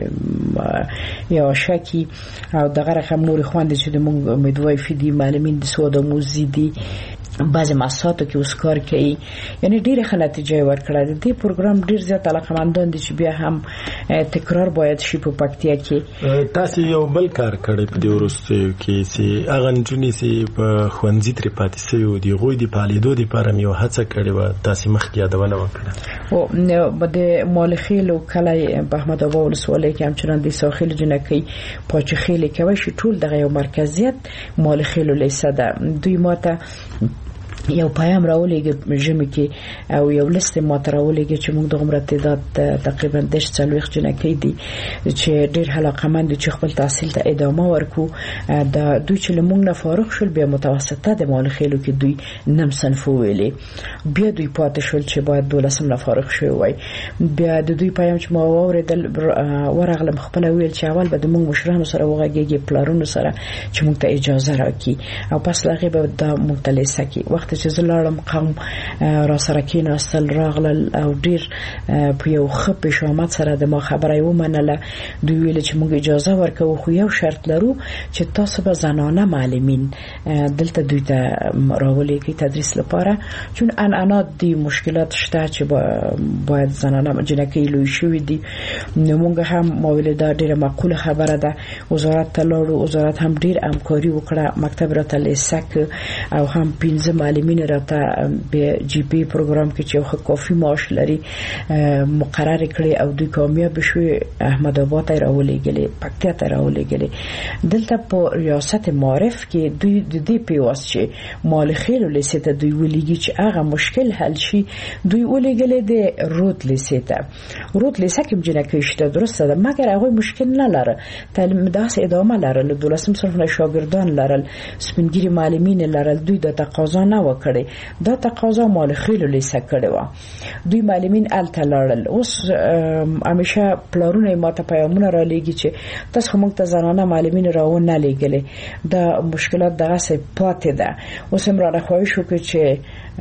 Speaker 24: یا شکی او دغه رقم نور خواندې چې د موږ میډوایف دي معلمین د سواد موزي دي بعض مؤسساتو کې اوس کار کوي، یعنی ډیره ښه نتیجه ورکړه. د دې پروګرام ډیر زیات علاقمندان دي چې بیا هم تکرار باید شي په پکتیا کې.
Speaker 23: تاسو یو بل کار کړی په دې وروسته کې چې اغه نجونې سي په خوندزي تر پاتې سوي دي غوي دي پالیدو دي پرم یو هڅه کړې و تاسو مخکې یادونه وکړه.
Speaker 24: او د مالخیل او کله په احمد ابا ولسوالۍ کې هم چران دي ساحل جنکی پاچخیل کوي شي ټول دغه یو مرکزیت مالخیل لیسه ده. دوی ماته یو پیام راولېږي ژمي کې او یو لیست ماته راولېږي چې موږ د عمر تعداد تقریبا دېرش څلوېښت جنکۍ دي چې ډېر علاقمند دي چې خپل تحصیل ته ادامه ورکو. د دوی چې له موږ نه فارغ شول بیا متوسطه د مالخیلو کې دوی نیم صنف وویلې، بیا دوی پاتې شول چې باید دولسم نه فارغ شوي وای. بیا د دوی پیام چې ما واورېدل ورغلم خپله ویل چې اول به د موږ مشرانو سره وغږېږي پلارونو سره چې موږ ته اجازه راکړي او پس له هغې به دا موږ ته لیسه کړي. وخت وخت چې زلالم قوم را سره کېناستل راغلل او ډیر په یو ښه پېشامت سره د ما خبره ومنله. دوی ویل چې موږ اجازه ورکوو خو یو شرط لرو چې تاسو به زنانه معلمین دلته دوی ته راولېږئ تدریس لپاره، چون انعنات دي مشکلات شته چې باید زنانه جنکۍ لوی شوي دي. نو موږ هم ما ویل دا ډیره معقوله خبره ده. وزارت ته لاړو، وزارت هم ډیر همکاري وکړه، مکتب راته لیسک او هم پنځه معلمین راته به جی پی پروګرام کې چې خو کافي معاش لري مقرر کړي او دوی کامیاب شوي. احمد آباد ته راولېږلې، پکتیا ته راولېږلې. دلته په ریاست معارف کې دوی د دې پیواز چې مال خیلو لیسې ته دوی ولېږي چې هغه مشکل حل شي. دوی ولېږلې د روت لیسې ته. روت لیسه کې جنکۍ شته درسته ده، مګر هغه مشکل نه لره، تعلیم داسې ادامه لرل، دولسم صنف نه شاګردان لرل، سپینګری معلمین لرل. دوی د تقاضا نه وکړي، دا تقاضا مال خیلو لیسه کړي و. دوی معلمین الته لرل. اوس همیشه پلارونه ماته پیغامونه را لېږي چې تاسو موږ ته زنانه معلمین راو نه لېږلې، دا مشکلات دغه څه پاتې ده. اوس هم را خواهش وکړي چې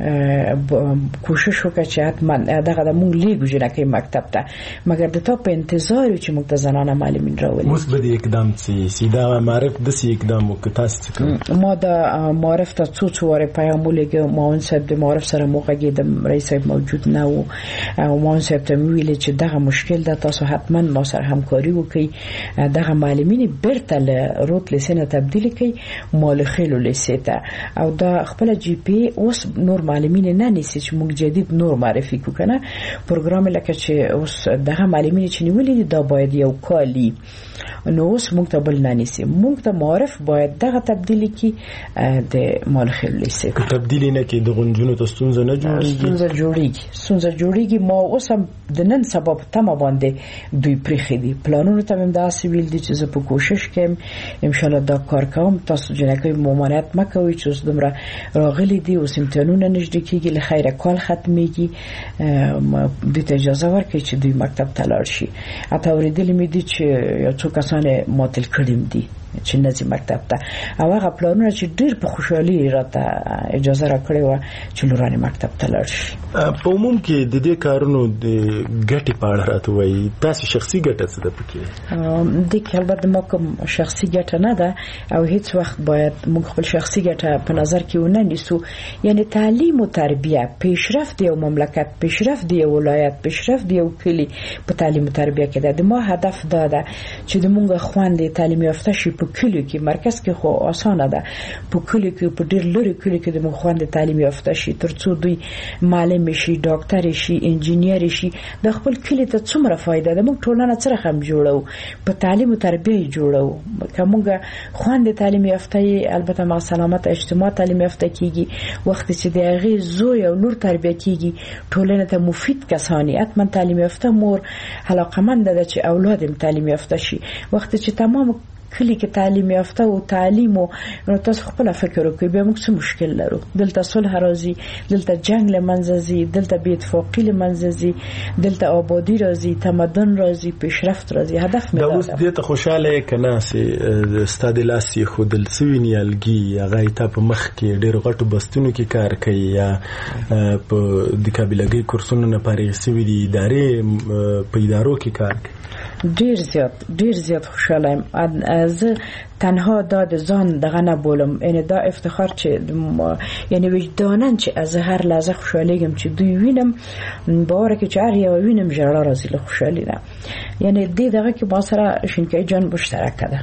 Speaker 24: کوشش وکړي چې حتما دغه د موږ لیږو جنکۍ مکتب ته، مګر د تا په انتظار چې موږ ته زنانه معلمین راولي.
Speaker 23: اوس به دې اقدام چې سیده معرف داسې اقدام وکړي تاسو څه کوئ؟
Speaker 24: ما د معرف ته څو څو وارې پیغام ولېږه. معاون صاحب د معرف سره مو غږېدم، رئیس صاحب موجود نه و او معاون صاحب ته مې ویلې چې دغه مشکل ده، تاسو حتما ما سره همکاري وکړئ، دغه معلمین بیرته له روت لیسې نه تبدیل کړئ مال خیلو لیسې ته. او دا خپله جی پی اوس نور معلمین نه نیسي چې موږ جدید نور معرفي کړو کنه پروګرام لکه چې اوس دغه معلمین چې نیولې دي دا باید یو کالی. نو اوس موږ ته بل نه نیسي، موږ ته معرف باید دغه تبدیلی کی د مال خیلو لیسې
Speaker 23: که تبدیلی نه کې د غونجونو ته ستونزه نه جوړیږي.
Speaker 24: ستونزه جوړیږي ستونزه جوړیږي. ما اوس هم د نن سبا په تمه باندې دوی پرېښي دي. پلانونو ته هم داسې ویل دي چې زه په کوشش کوم ان شاء الله دا کار کوم. تاسو جنکۍ ممانعت مکوئ چې اوس دومره راغلي دي، اوس امتحانونه نږدې کېږي، له خیره کال ختمېږي، دوی ته اجازه ورکړئ چې دوی مکتب ته لاړ شي. حتی اورېدلي مې دي چې یو څو کسان معطل کړي دي چې نه ځي مکتب ته، او هغه پلانونه چې ډېر په خوشحالي راته اجازه راکړې وه چې لورانې مکتب ته لاړ شي.
Speaker 23: په عموم کې د دې کارونو د ګټې په اړه راته وایي، تاسو شخصي ګټه څه ده پکې؟
Speaker 24: دې کې البته ما کوم شخصي ګټه نه ده او هیڅ وخت باید موږ خپل شخصي ګټه په نظر کې ونه نیسو. یعنی تعلیم او تربیه، پیشرفت یو مملکت، پیشرفت یو ولایت، پیشرفت یو کلی په تعلیم او تربیه کې ده. د ما هدف دا ده چې د موږ خويندې تعلیم یافته شي. په کلی کې مرکز کې خو اسانه ده، په کلی کې په ډېر لري کلی کې د موږ خويندې تعلیم یافته شي ترڅو دوی معلم شي، ډاکټر شي، انجینیر شي. د خپل کلی ته څومره فائدہ ده. موږ ټولنه سره هم جوړو، په تعلیم او تربیه جوړو. کومه خويندې تعلیم یافته البته ما سلامت اجتماع تعلیم یافته کیږي، وخت چې د هغه زوی او لور تربیه کیږي ټولنه ته مفید کسانی اتمن تعلیم یافته مور علاقمند ده چې اولادم تعلیم یافته شي. وخت چې تمام کلی کې تعلیم یافته او تعلیم او تاسو خپل فکر وکړئ بیا موږ څه مشکل لرو. دلته صلح راځي، دلته جنگ لمنځه ځي، دلته بې اتفاقي لمنځه ځي، دلته آبادی راځي، تمدن راځي، پیشرفت راځي. هدف مې
Speaker 23: دا اوس دې ته خوشاله کنه سي ستاد لاسي خودل سوینی الګي هغه ته په مخ کې ډېر غټو بستونو کې کار کوي یا په د کابلګي کورسونو نه پاره سوي دي ادارې په ادارو کې کار کوي.
Speaker 24: ډیر زیات ډیر زیات خوشاله یم. زه تنها دا د ځان دغه نه بولم، یعنی دا افتخار چې یعنی وجدانن چې از هر لحظه خوشالېږم چې دوی وینم، باور کې چې هر یو وینم ژړا راځي له خوشالۍ نه. یعنی دې دغه کې با سره شینکۍ جان مشترک ده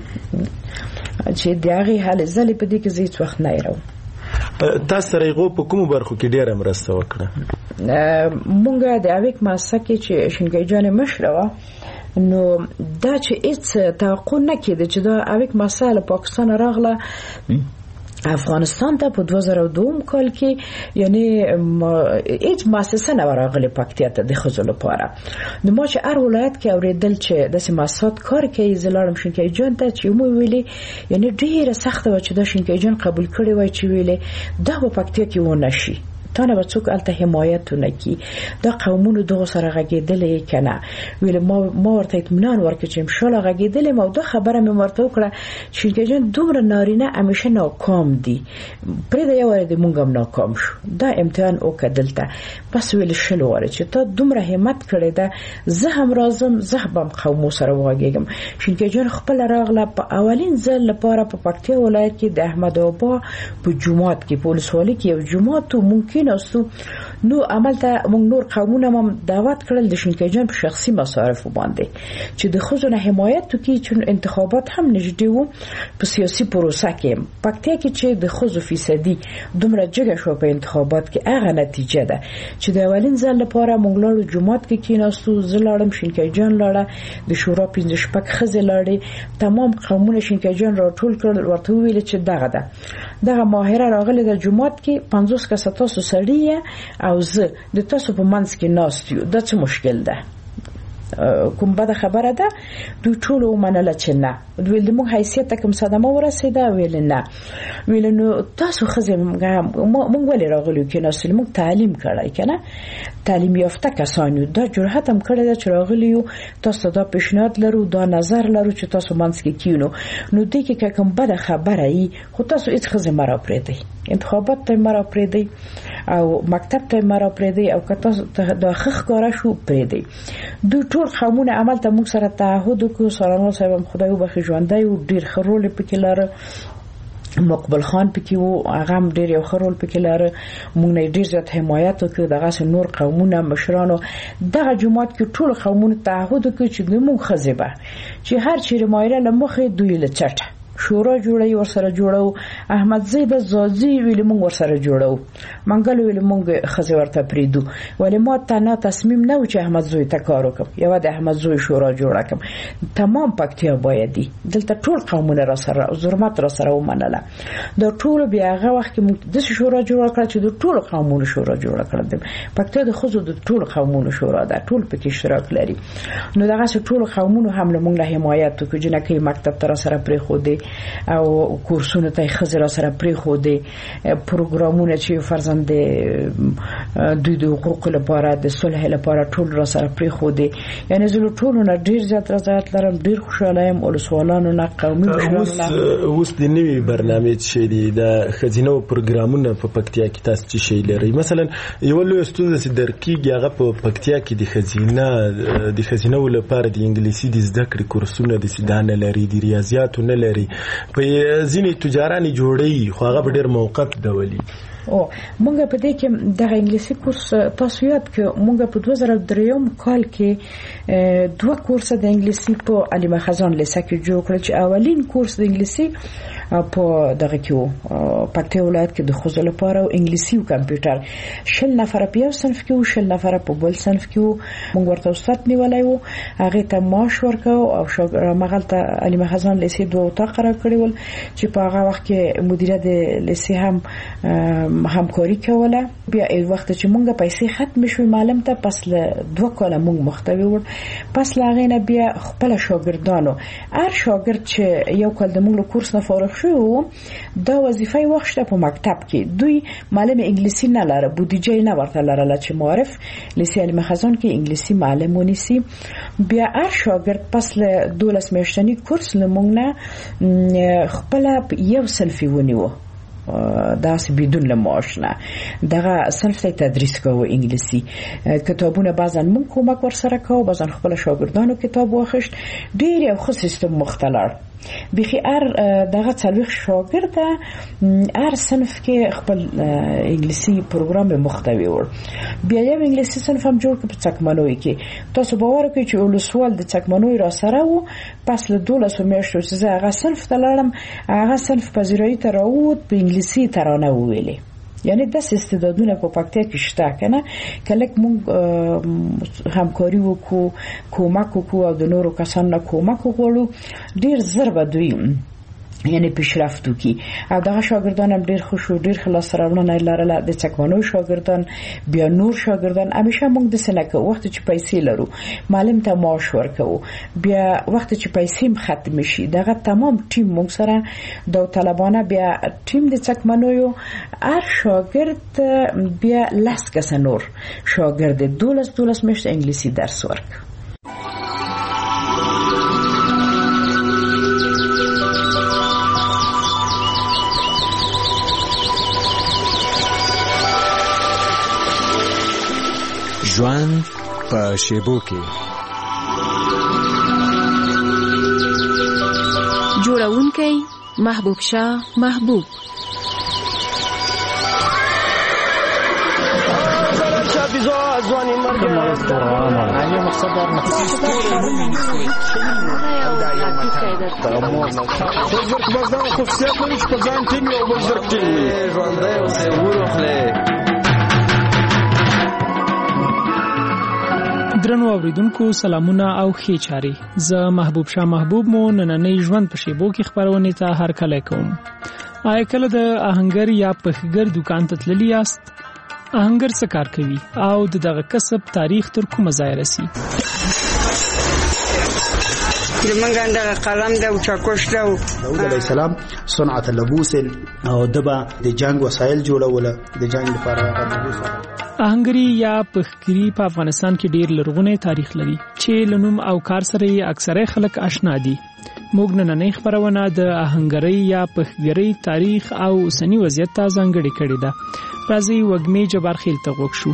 Speaker 24: چې دغه حل زلي په دې کې زه هیڅ وخت نه یرم.
Speaker 23: تاسو سره یو په کوم برخو کې ډیره مرسته وکړه؟
Speaker 24: مونږه د اویک ماسه کې چې شینکۍ جان مشروا نو دا چې هیڅ توقع نه کېده چې دا اویک ماسه له پاکستان راغله افغانستان ته په دوه زره دوه کال کې، یعنی هیڅ مؤسسه نه راغله پکتیا ته د خزو لپاره. نو ما چې هر ولایت کې اوریدل چې د سیماسات کار کوي زلارم شینکۍ جان ته چې مو ویلي یعنی ډیره سخته و چې دا شینکۍ جان قبول کړي وای چې ویلي دا په پکتیا کې و نشي تا نه څوک الته حمایت نکي دا قومونو دغه سره غږیدلې کنه ویل ما ما ورته اطمینان ورکړ چې انشاءالله غږیدلې ما دا خبره مې ورته وکړه چې ګجن دومره نارینه همیشه ناکام دي پرې دا یو د مونږ هم ناکام شو دا امتحان وکړلته بس ویل شل وره چې تا دومره همت کړې ده زه هم راځم زه هم قوم سره وغږیږم چې ګجن خپل راغله په اولین ځل لپاره په پکتیا ولایت کې د احمد بابا په جمعات کې په ولسوالۍ کې یو جمعات ممکن استو نو عملته موږ نور قومونه هم دعوت کړل د شینکجان په شخصي مصارف باندې چې د خزونه حمایت کوي چې انتخابات هم نږدې وو په سیاسي پروسه کې پکتیا کې چې د خزو فیصدي دومره جګه شو په انتخابات کې هغه نتیجه ده چې د اولین ځل لپاره موږ لاړو جمعات کې کېناستو زلاړم شینکجان لاړه د شورا پنځه شپږ خزې لاړې تمام قومونه شینکجان راټول کړل ورته ویل چې دغه ده دغه ماهره راغله د جمعات کې پنځوس کسه تاسو سړی او زه د تاسو په منځ کې ناست یو دا څه مشکل ده کوم بده خبره ده دوی ټول ومنله چې نه دوی د موږ حیثیت کوم صدمه ورسېده ویل نه ویل نو تاسو خزه موږ ولې راغلو کې ناست موږ تعلیم کړای کنه تعلیم یافته کسان یو دا جرأت هم کړی چې راغلیو تاسو دا پیشنهاد لرو دا نظر لرو چې تاسو منځ کې کینو نو دې کې کوم بده خبره ای خو تاسو هیڅ خزه مرا پرېدی انتخابات ته مرا پرېدی او مکتب ته مرا پرېدی او کته د خخ کارا شو پرېدی دوی ټول قومونه عمل ته موږ سره تعهد وکړو سلام صاحب خدای وبخښي ژوندۍ او ډیر خرول پکې لاره مقبل خان پکې وو هغه هم ډیر یو خرول پکې لاره موږ نه ډیر زیات حمایت وکړو دغه نور قومونه مشرانو دغه جماعت کې ټول قومونه تعهد وکړي چې موږ خزبه چې هر چیرې مایره لمخې دوی لچټه شورا جوړي ورسره جوړو احمد زید زازي ویل مونږ ورسره جوړو منګل ویل مونږ خزه ورته پریدو ولې ما ته نه تصمیم نه و چې احمد زوی ته کار وکم یو د احمد زوی شورا جوړه کم تمام پکتیا بایدي دلته ټول قومونه را سره ظلمات را سره ومنله دا ټول بیا هغه وخت کې موږ د شورا جوړه کړ چې د ټول قومونو شورا جوړه کړل پکتیا د خزو د ټول قومونو شورا ده ټول پکې اشتراک لري نو دغه ټول قومونو هم له موږ حمایت وکړي جنکه مکتب تر سره پرې خو دي او کورسونه ته خزر سره پری خو دي پروګرامونه چې فرزند دوی د حقوق لپاره د صلح لپاره ټول را سره پری خو دي یعنی زه ټول نه ډیر زیات رضایت لرم ډیر خوشاله یم او سوالانو نه قومي
Speaker 23: مشرانو اوس د نوي برنامه چې دی د خزینه او پروګرامونه په پکتیا کې تاسو چې شی لري مثلا یو لوی استاد چې درکیږي هغه په پکتیا کې د خزینه د خزینه لپاره د انګلیسي د زده کړې کورسونه د سیدانه لري د ریاضیاتو نه لري په ځینې تجاراني جوړي خو هغه ډېر موقت ډولي
Speaker 24: او مونږ په دې کې د انګلیسي کورس تاسو یاد کې مونږ په دوه زره درې کال کې دوه کورس د انګلیسي په علي خزان لیسه کې جوړ کړل چې اولین کورس د انګلیسي په دغه کې وو پکتیا ولایت کې د خوځو لپاره او انګلیسي او کمپیوټر شل نفر په یو صنف کې او شل نفر په بل صنف کې وو مونږ ورته استاد نیولای وو هغه ته معاش ورکاو او شاګرد مغلطه علي خزان لیسه دوه اتاق را کړول چې په هغه وخت کې مدیره د لیسه هم همکاري کوله بیا ای وخت چې مونږه پیسې ختم شوې معلم ته پس له دوه کاله مونږ محتوی ور پس لاغې نه بیا خپل شاګردانو هر شاګرد چې یو کال د مونږ کورس نه فارغ شو دا وظیفه وخت په مکتب کې دوی معلم انګلیسي نه لاره بودیجه نه ورته لاره چې معرف لیسه علم خزان کې انګلیسي معلم ونیسي بیا هر شاګرد پس له دولس میاشتنی کورس لمونږ نه خپل یو سلفي ونیو داس بدون لمعاش نه دغه صنف ته تدریس کوو انګلیسي کتابونه بعضن مون کومک ورسره کوو بعضن خپل شاګردانو کتاب واخښت ډیر یو خو سیستم مختلف بخي ار دغه څلوي شاګرد ار صنف کې خپل انګلیسي پروګرام محتوی ور بیا یو انګلیسي صنف هم جوړ کړ په چکمنوي کې تاسو باور کوئ چې ولسوال د چکمنوي را سره وو پس له دولس میاشتو چې هغه صنف ته لاړم هغه صنف پذیرایی ته راووت په انګلیسي ترانه ویلي یعنی د استعدادونه په پکتیا کې شته کنه کله موږ همکاري وکړو کومک وکړو او د نورو کسانو کومک وغواړو ډیر زر به دوی یعنی پیشرفت وکي او دغه شاګردان هم ډیر خوشو ډیر خلاص راوړنه لرله د څکمنو شاګردان بیا نور شاګردان همیشه موږ د سنکه وخت چې پیسې لرو معلم ته معاش ورکو بیا وخت چې پیسې ختم شي دغه تمام ټیم موږ سره د طالبانه بیا ټیم د څکمنو یو هر شاګرد بیا لاس کس نور شاګرد دولس دولس میاشت انګلیسي درس ورک
Speaker 3: ژوند په شیبو کې
Speaker 11: جوړونکی محبوب شاه محبوب
Speaker 4: ځواني مرګ نه مقصد
Speaker 8: درنو اوریدونکو سلامونه او ښې چارې. زه محبوب شاه محبوب مو نننۍ ژوند په شیبو کې خپرونې ته هرکلی کوم. آیا کله د آهنګر یا پخګر دکان ته تللی یاست؟ آهنګر څه کار کوي او د دغه کسب تاریخ تر کومه ځایه رسي؟
Speaker 12: زمونږ دغه قلم ده او چاکوش ده.
Speaker 25: داود علیه السلام صنعت اللبوس او دبا د جنگ وسایل جوړوله د جنگ لپاره.
Speaker 8: آهنګري یا پخګري په افغانستان کې ډیر لرغونی تاریخ لري چې لنوم او کار سره یې اکثره خلک آشنا دي. موږ نننۍ خبرونه د آهنګري یا پخګري تاریخ او اوسنی وضعیت ته ځانګړې کړې ده. راځي وګمې جبار خیل ته غوښ شو.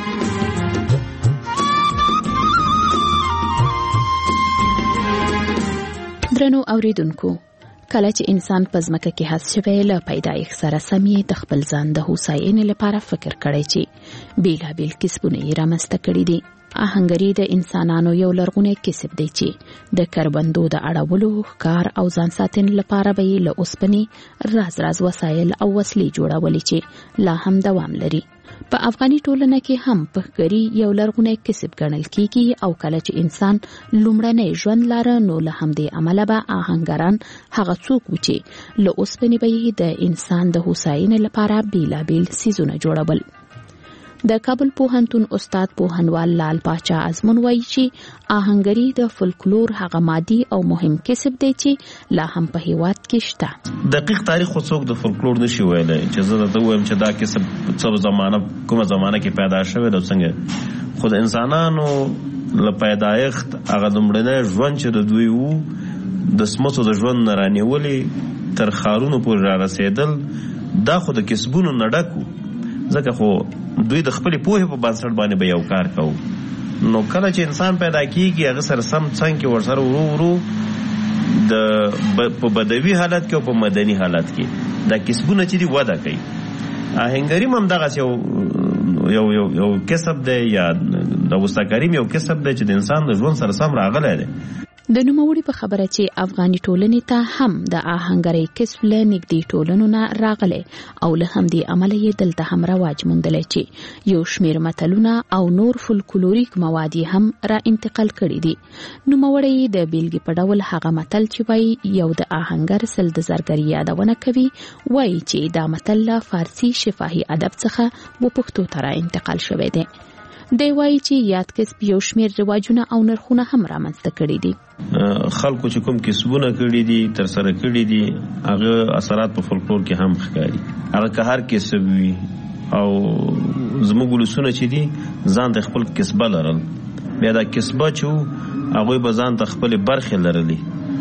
Speaker 26: درنو اوریدونکو، کله چې انسان په ځمکه کې هڅه شوی له پیدایښت سره سم یې د خپل ځان د هوساینې لپاره فکر کړی چې بیلابیل کسبونه یې رامنځته کړي دي. آهنګري د انسانانو یو لرغونی کسب دی چې د کروندو د اړولو، ښکار او ځان ساتنې لپاره به یې له اوسپنې راز راز وسایل او وسلې جوړولې چې لا هم دوام لري. په افغاني ټولنه کې هم پخګري یو لرغونی کسب ګڼل کیږي او کله چې انسان لومړنی ژوند لاره نو له همدې امله به آهنګران هغه څوک و چې له اوسپنې به یې د انسان د هوساینې لپاره بیلابیل څیزونه جوړول. د کابل پوهنتون استاد پوهنوال لال پاچا ازمون وایي چې آهنګري د فولکلور هغه مادي او مهم کسب دی چې لا هم په هیواد کې شته.
Speaker 27: دقیق تاریخ خو څوک د فولکلور نشي ویلی چې زه درته ووایم چې دا کسب څه زمانه کومه زمانه کې پیدا شوی ده څنګه، خو د انسانانو له پیدایښت هغه لومړنی ژوند چې د دوی وو د سمڅو د ژوند نه رانیولې تر ښارونو پورې را رسېدل دا خو د کسبونو نه ډک وو. ځکه خو دوی د خپلې پوهې په بنسټ باندې به یو کار کوو. نو کله چې انسان پیدا کیږي هغه سره سم څنګ کې ورسره ورو ورو د په بدوي حالت کې او په مدني حالت کې دا کسبونه چې دی وده کوي. آهنګري هم دغه یو یو یو یو کسب دی یا د وساکریم یو کسب دی چې د انسان د ژوند سره سم راغلی دی.
Speaker 26: د نوموړي په خبره چې افغاني ټولنې ته هم د آهنګرۍ کسب له نږدې ټولنو نه راغلی او له همدې امله یې دلته هم رواج موندلی چې یو شمېر متلونه او نور فولکلوریک مواد یې هم را انتقال کړي دي. نوموړی د بیلګې په ډول هغه متل چې وایي یو د آهنګر سل د زرګري یادونه کوي وایي چې دا متل له فارسي شفاهي ادب څخه و پښتو ته را انتقال شوی دی. دی وایي چې یاد کسب یو شمېر رواجونه او نرخونه هم رامنځته کړي دي.
Speaker 27: خلکو چې کوم کسبونه کړي دي تر سره کړي دي هغه اثرات په فولکلور کې هم ښکاري. هغه که هر کسب وي او زموږ ولسونه چې دي ځان ته خپل کسبه لرل، بیا دا کسبه چې هغوی به ځان ته خپلې برخې لرلې.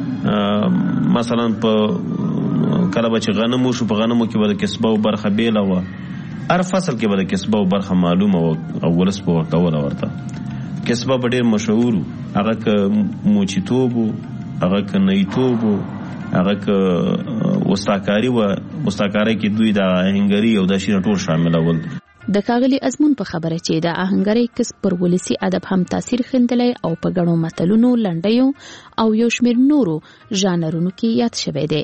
Speaker 27: مثلا په کله به چې غنم وشو په غنمو کې به د کسبه او برخه بیله وه، هر فصل کې به د کسبه او برخه معلومه وه او ولس به ورکوله ورته. کسبه به ډېر مشهور و، هغه که موچیتوب و، هغه که نیتوب و، هغه که وستاکاري وه. وستاکارۍ کې دوی د آهنګري او دا شیونه ټول شاملول.
Speaker 26: د ښاغلي ازمون په خبره چې د آهنګرۍ کسب پر ولسي ادب هم تاثیر ښندلی او په ګڼو متلونو، لنډیو او یو شمېر نورو ژانرونو کې یاد شوی دی.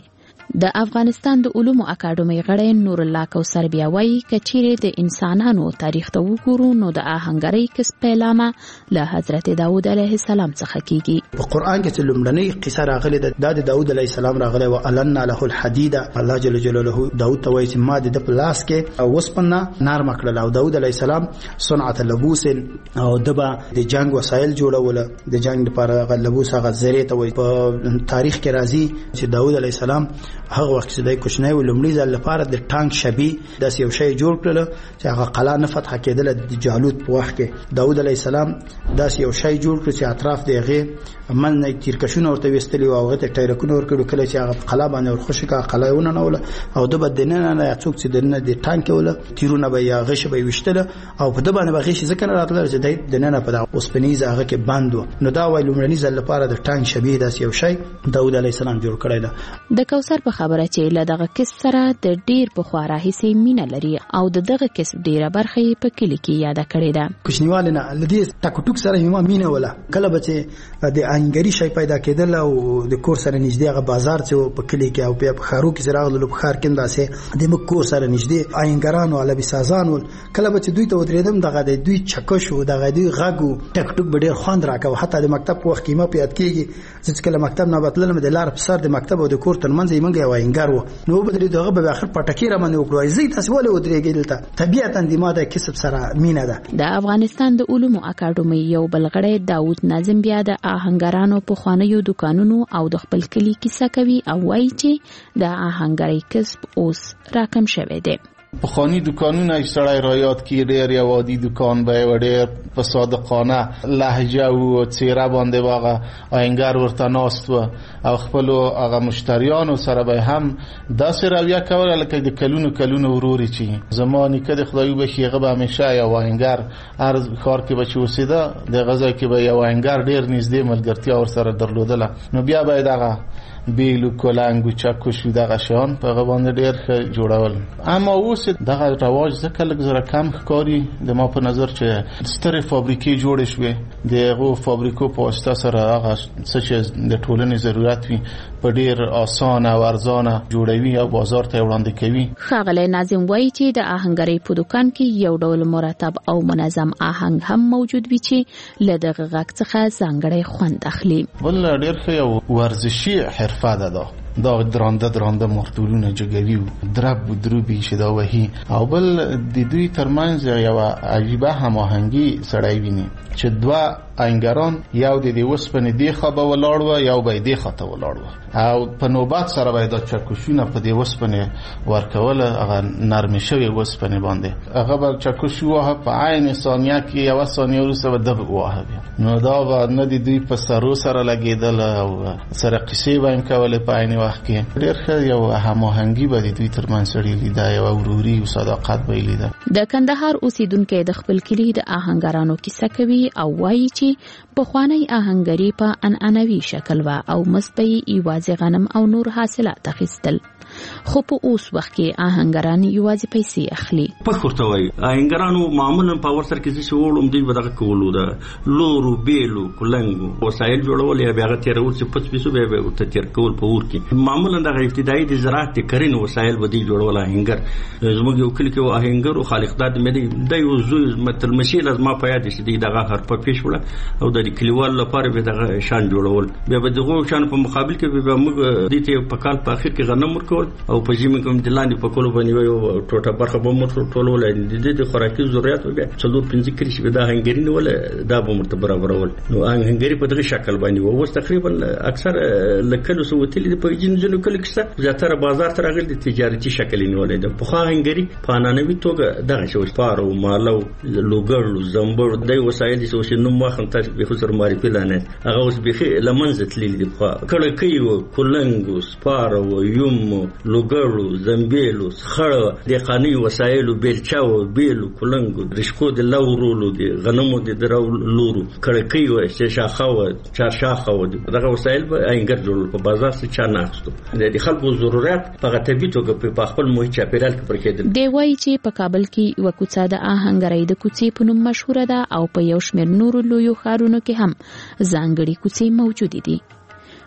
Speaker 26: د افغانستان د علومو اکاډمۍ غړی نور الله کوثر بیا وایي کچېرې د انسانانو تاریخ ته وګورو نو د آهنګرۍ کسب پیلامه له حضرت داود علیه السلام څخه کیږي.
Speaker 25: په قرآن کې چې لومړنۍ قصه راغلې ده د داود علیه السلام راغلې و علنا له الحديد. الله جل جلاله داود ته وایي چې ما د په لاس کې او وسپنه نرم کړل او داود علیه السلام صنعت لبوس او دبا د جنگ وسایل جوړول د جنگ لپاره غ لبوس هغه زری ته وایي. په تاریخ کې راځي چې داود علیه السلام هغه وخت چې د کوچنی ولومړي ځل لپاره د ټانک شبي د یو شی جوړ کړل چې هغه قلعه نه فتح کېدل د جالوت په وخت کې. داود علیه السلام د یو شی جوړ کړ چې اطراف دی هغه من نه تیرکشونه ورته وستلی او هغه ته ټایرکونه ورکړو کله چې هغه قلعه باندې ورخوشي کا قلعه ونه نول او د بدنه نه څوک چې دنه د ټانک ولا تیرونه به یا غش به وشتله او په د باندې به غش ځکه راتل چې د دنه په د اوسپنیز هغه کې باندو نو دا وای لومړني ځل لپاره د ټانک شبي د یو شی داود علیه السلام جوړ کړی ده.
Speaker 26: د کوثر په خبره چې له دغه کس سره د ډیر په خوا راهیسي مینه لري او د دغه کس ډیره برخه په کلی کې یاد کړې ده.
Speaker 25: کوچنیوال نه لدی ټاکو ټوک سره یې ما مینه ولا کله به چې د انګری شي پیدا کېدل او د کور سره نږدې هغه بازار چې په کلی کې او په خارو کې زراغ له بخار کې انداسه د مکور سره نږدې آینګرانو علي سازان ول کله به چې دوی ته ودرېدم دغه د دوی چکش او دغه دوی غاګو ټک ټوک به ډیر خوند راکاو. حتی د مکتب په وخت کې ما په یاد کېږي چې کله مکتب نه بتلم د لار په سر د مکتب او د کور ترمنځ یې منګه واینګر و نو به درې دغه به اخر پټکی را باندې وکړو زی تاسو ولې ودرېږئ دلته طبيعتا د ماده کسب سره مینه ده.
Speaker 26: د افغانستان د علومو اکاډمۍ یو بلغړی داود ناظم بیا د آهنګرانو په خوانیو دکانونو او د خپل کلی کیسه کوي او وایي چې د آهنګرۍ کسب اوس راکم شوی دی.
Speaker 5: پخوانی دکانونه سړی را یاد کی ډیر یو عادي دکان به و ډیر په صادقانه لهجه او چهره باندې واغه آینګر ورته ناست و او خپل هغه مشتریانو سره به هم داسې رویه کوله لکه د کلونو کلونو وروري چی زمانی که د خدای به شیغه به همیشه یو آینګر ارز کار کې بچو وسیده د غزا کې به یو آینګر ډیر نږدې ملګرتیا ور سره درلودله نو بیا به دغه بیلو کلنګ او چکو شو دغه شان په غوښنه ډیر ښه جوړول. اما اوس دغه رواج ځکه لږ زره کم ښکاري د ما په نظر چې ستره فابریکې جوړې شوې دغه فابریکو په واسطه سره هغه څه چې د ټولنې ضرورت وي په ډیر اسانه او ارزانه جوړوي او بازار ته وړاندې کوي.
Speaker 26: ښاغلی ناظم وایي چې د آهنګرۍ په دکان کې یو ډول مرتب او منظم آهنګ هم موجود وي چې له دغه غږ څخه ځانګړی خوند اخلي.
Speaker 5: بل ډیر ښه یو ورزشي حرفه ده دا درانده درانده مارتولونه جګوي درب و دروبي چې دا وهي او بل د دوی ترمنځ یو عجیبه هماهنګي سړی ویني چې دوه آینګران یو د دې وسپنې دی خو به ولاړ و یو به دی خطه ولاړ و او په نوبات سره به دا چکشونه په دې وسپنې ورکول هغه نرم شوی وسپنې باندې هغه به چکشو وه په عین ثانیه کې یو ثانیه وروسته به دب وه نو دا به نه د دوی په سرو سره لګېدل او سره قصې به هم کولې په عین وخت کې ډېر ښه یو هماهنګي به د دوی ترمنځ سړي لیده یو وروري او صداقت به یې لیده.
Speaker 26: د کندهار اوسیدونکي د خپل کلي د آهنګرانو کیسه کوي او وایي چې پخوانی آهنګري په عنعنوي شکل و او مسبي یوازې غنم او نور حاصلات اخیستل خو په اوس وخت کې آهنګران یوازې پیسې اخلي.
Speaker 7: پخ ورته وایي آهنګرانو معمولا په ورسره کې څه وړم دوی به دغه کولو ده لورو بیلو کلنګو وسایل جوړول یا بیا تیرول چې پڅ پیسو به ورته تیر کول په ور کې معمولا دغه ابتدایي د زراعت کرین وسایل به دی جوړول آهنګر زموږ یو کلی کې آهنګر او خالقداد مې د یو زوی متل مشیل از ما په یاد شي دغه هر په پیښ وړه او د کلیوال لپاره به دغه شان جوړول بیا به دغه شان په مقابل کې به موږ د دې په کال په اخر کې غنم ورکول او په جیمه کوم د لاندې په کولو باندې یو ټوټه برخه به مو ټولول د دې د خوراکي ضرورت به څلور پنځه کلی شي دا هنګری نه ولا دا به مرتبه برابرول نو هنګری په دغه شکل باندې وو اوس تقریبا اکثر لکلو سوتلی په جنجلو کلی کې زیاتره بازار ته راغلي د تجارتي شکل نه ولید په خو هنګری په انانوي توګه دغه شو پارو مالو لوګړو زمبر د وسایل چې نو مخن تاسو به خسر ماري پلانه هغه اوس به لمنځ تللی دی په کله کيو کولنګو سپارو یوم لوګړو زمبیلو خړه د خاني وسایلو بیلچاو بیلو کولنګو رشکو د لورولو دی غنمو د درو لورو کړه کيو چې شاخه چار شاخه دغه وسایل به انګر جوړ په بازار څخه چا ناخستو د خلکو ضرورت په طبي توګه په خپل محیط چاپیرال کې پرکېدل دی.
Speaker 26: وایي چې په کابل کې یو کوڅه د آهنګرۍ د کوڅې په نوم مشهوره ده او په یو شمېر نورو لویو ښارونو کې هم ځانګړي کوڅې موجود دي.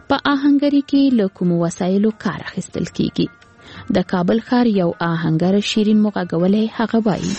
Speaker 26: په آهنګري کې له کومو وسایلو کار اخیستل کیږي؟ د کابل ښار یو آهنګر شیرین مغاګولی هغه وایي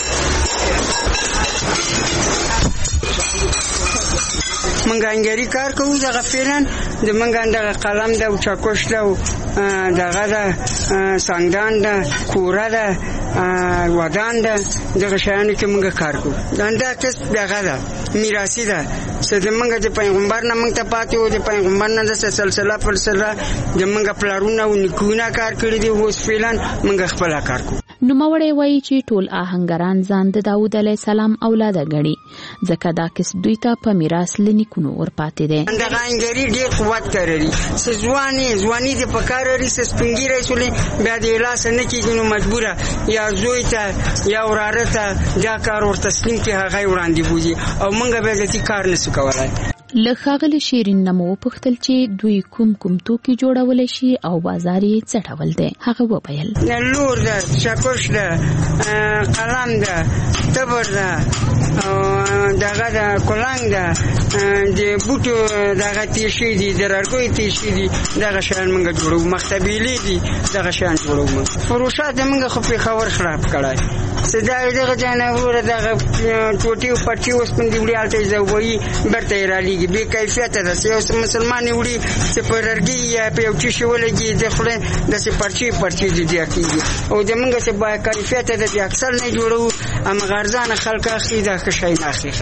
Speaker 12: منګ انګری کار کوو دغه فعلا د منګ دغه قلم د او چاکوش د دغه د سنگدان د کوره د ودان د دغه شیانو کې منګ کار کوو. دا کس دغه ده میراثي ده چې د منګ د پیغمبر نه منګ ته پاتې و، د پیغمبر نه د سلسله فلسله د منګ پلارونه او نیکونه کار کړي دي. اوس فعلا منګ خپل کار کوو.
Speaker 26: نوموړی وایي چې ټول آهنګران ځان د داود علیه السلام اولاده ګڼي ځکه دا کس دوی ته په میراث له نیکونو ورپاتې دی.
Speaker 12: دغه آهنګري ډېر قوت لري، څه ځواني ځواني د پکار لري، څه سپینګیری سولې بیا د لاس نه کېږي نو مجبوره یا زوی ته یا وراره ته دا کار ور تسلیم کړي، هغه وړاندې بوځي او موږ بیا دې کار نشو کولای.
Speaker 26: له ښاغلي شیرین نه مو وپوښتل چې دوی کوم کوم توکي جوړولی شي او بازار یې څه ډول دی. هغه وویل
Speaker 12: لور ده، چکش ده، قلم ده، تبر ده، دغه ده، کلنګ ده، د بوټو دغه تیشي دي، د رارګوی تیشي دي، دغه شیان موږ جوړوو. مختبیلي دي، دغه شیان جوړوو. فروشات موږ خو پېښور خراب کړی سدای دغه جانور دغه ټوټي او پټي اوس پندې وړي الته زووي برته رالیږي به کیفیت ده. یو مسلمان وړي چې پررګي یا په یو چی ولګي د خپل د سي پرچي پرچي دي کیږي او د موږ چې با کیفیت ده د اکثر نه جوړو ام غرزان خلک اخلي دا ښه نه اخلي.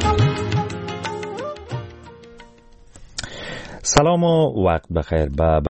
Speaker 1: سلام و وقت بخیر. با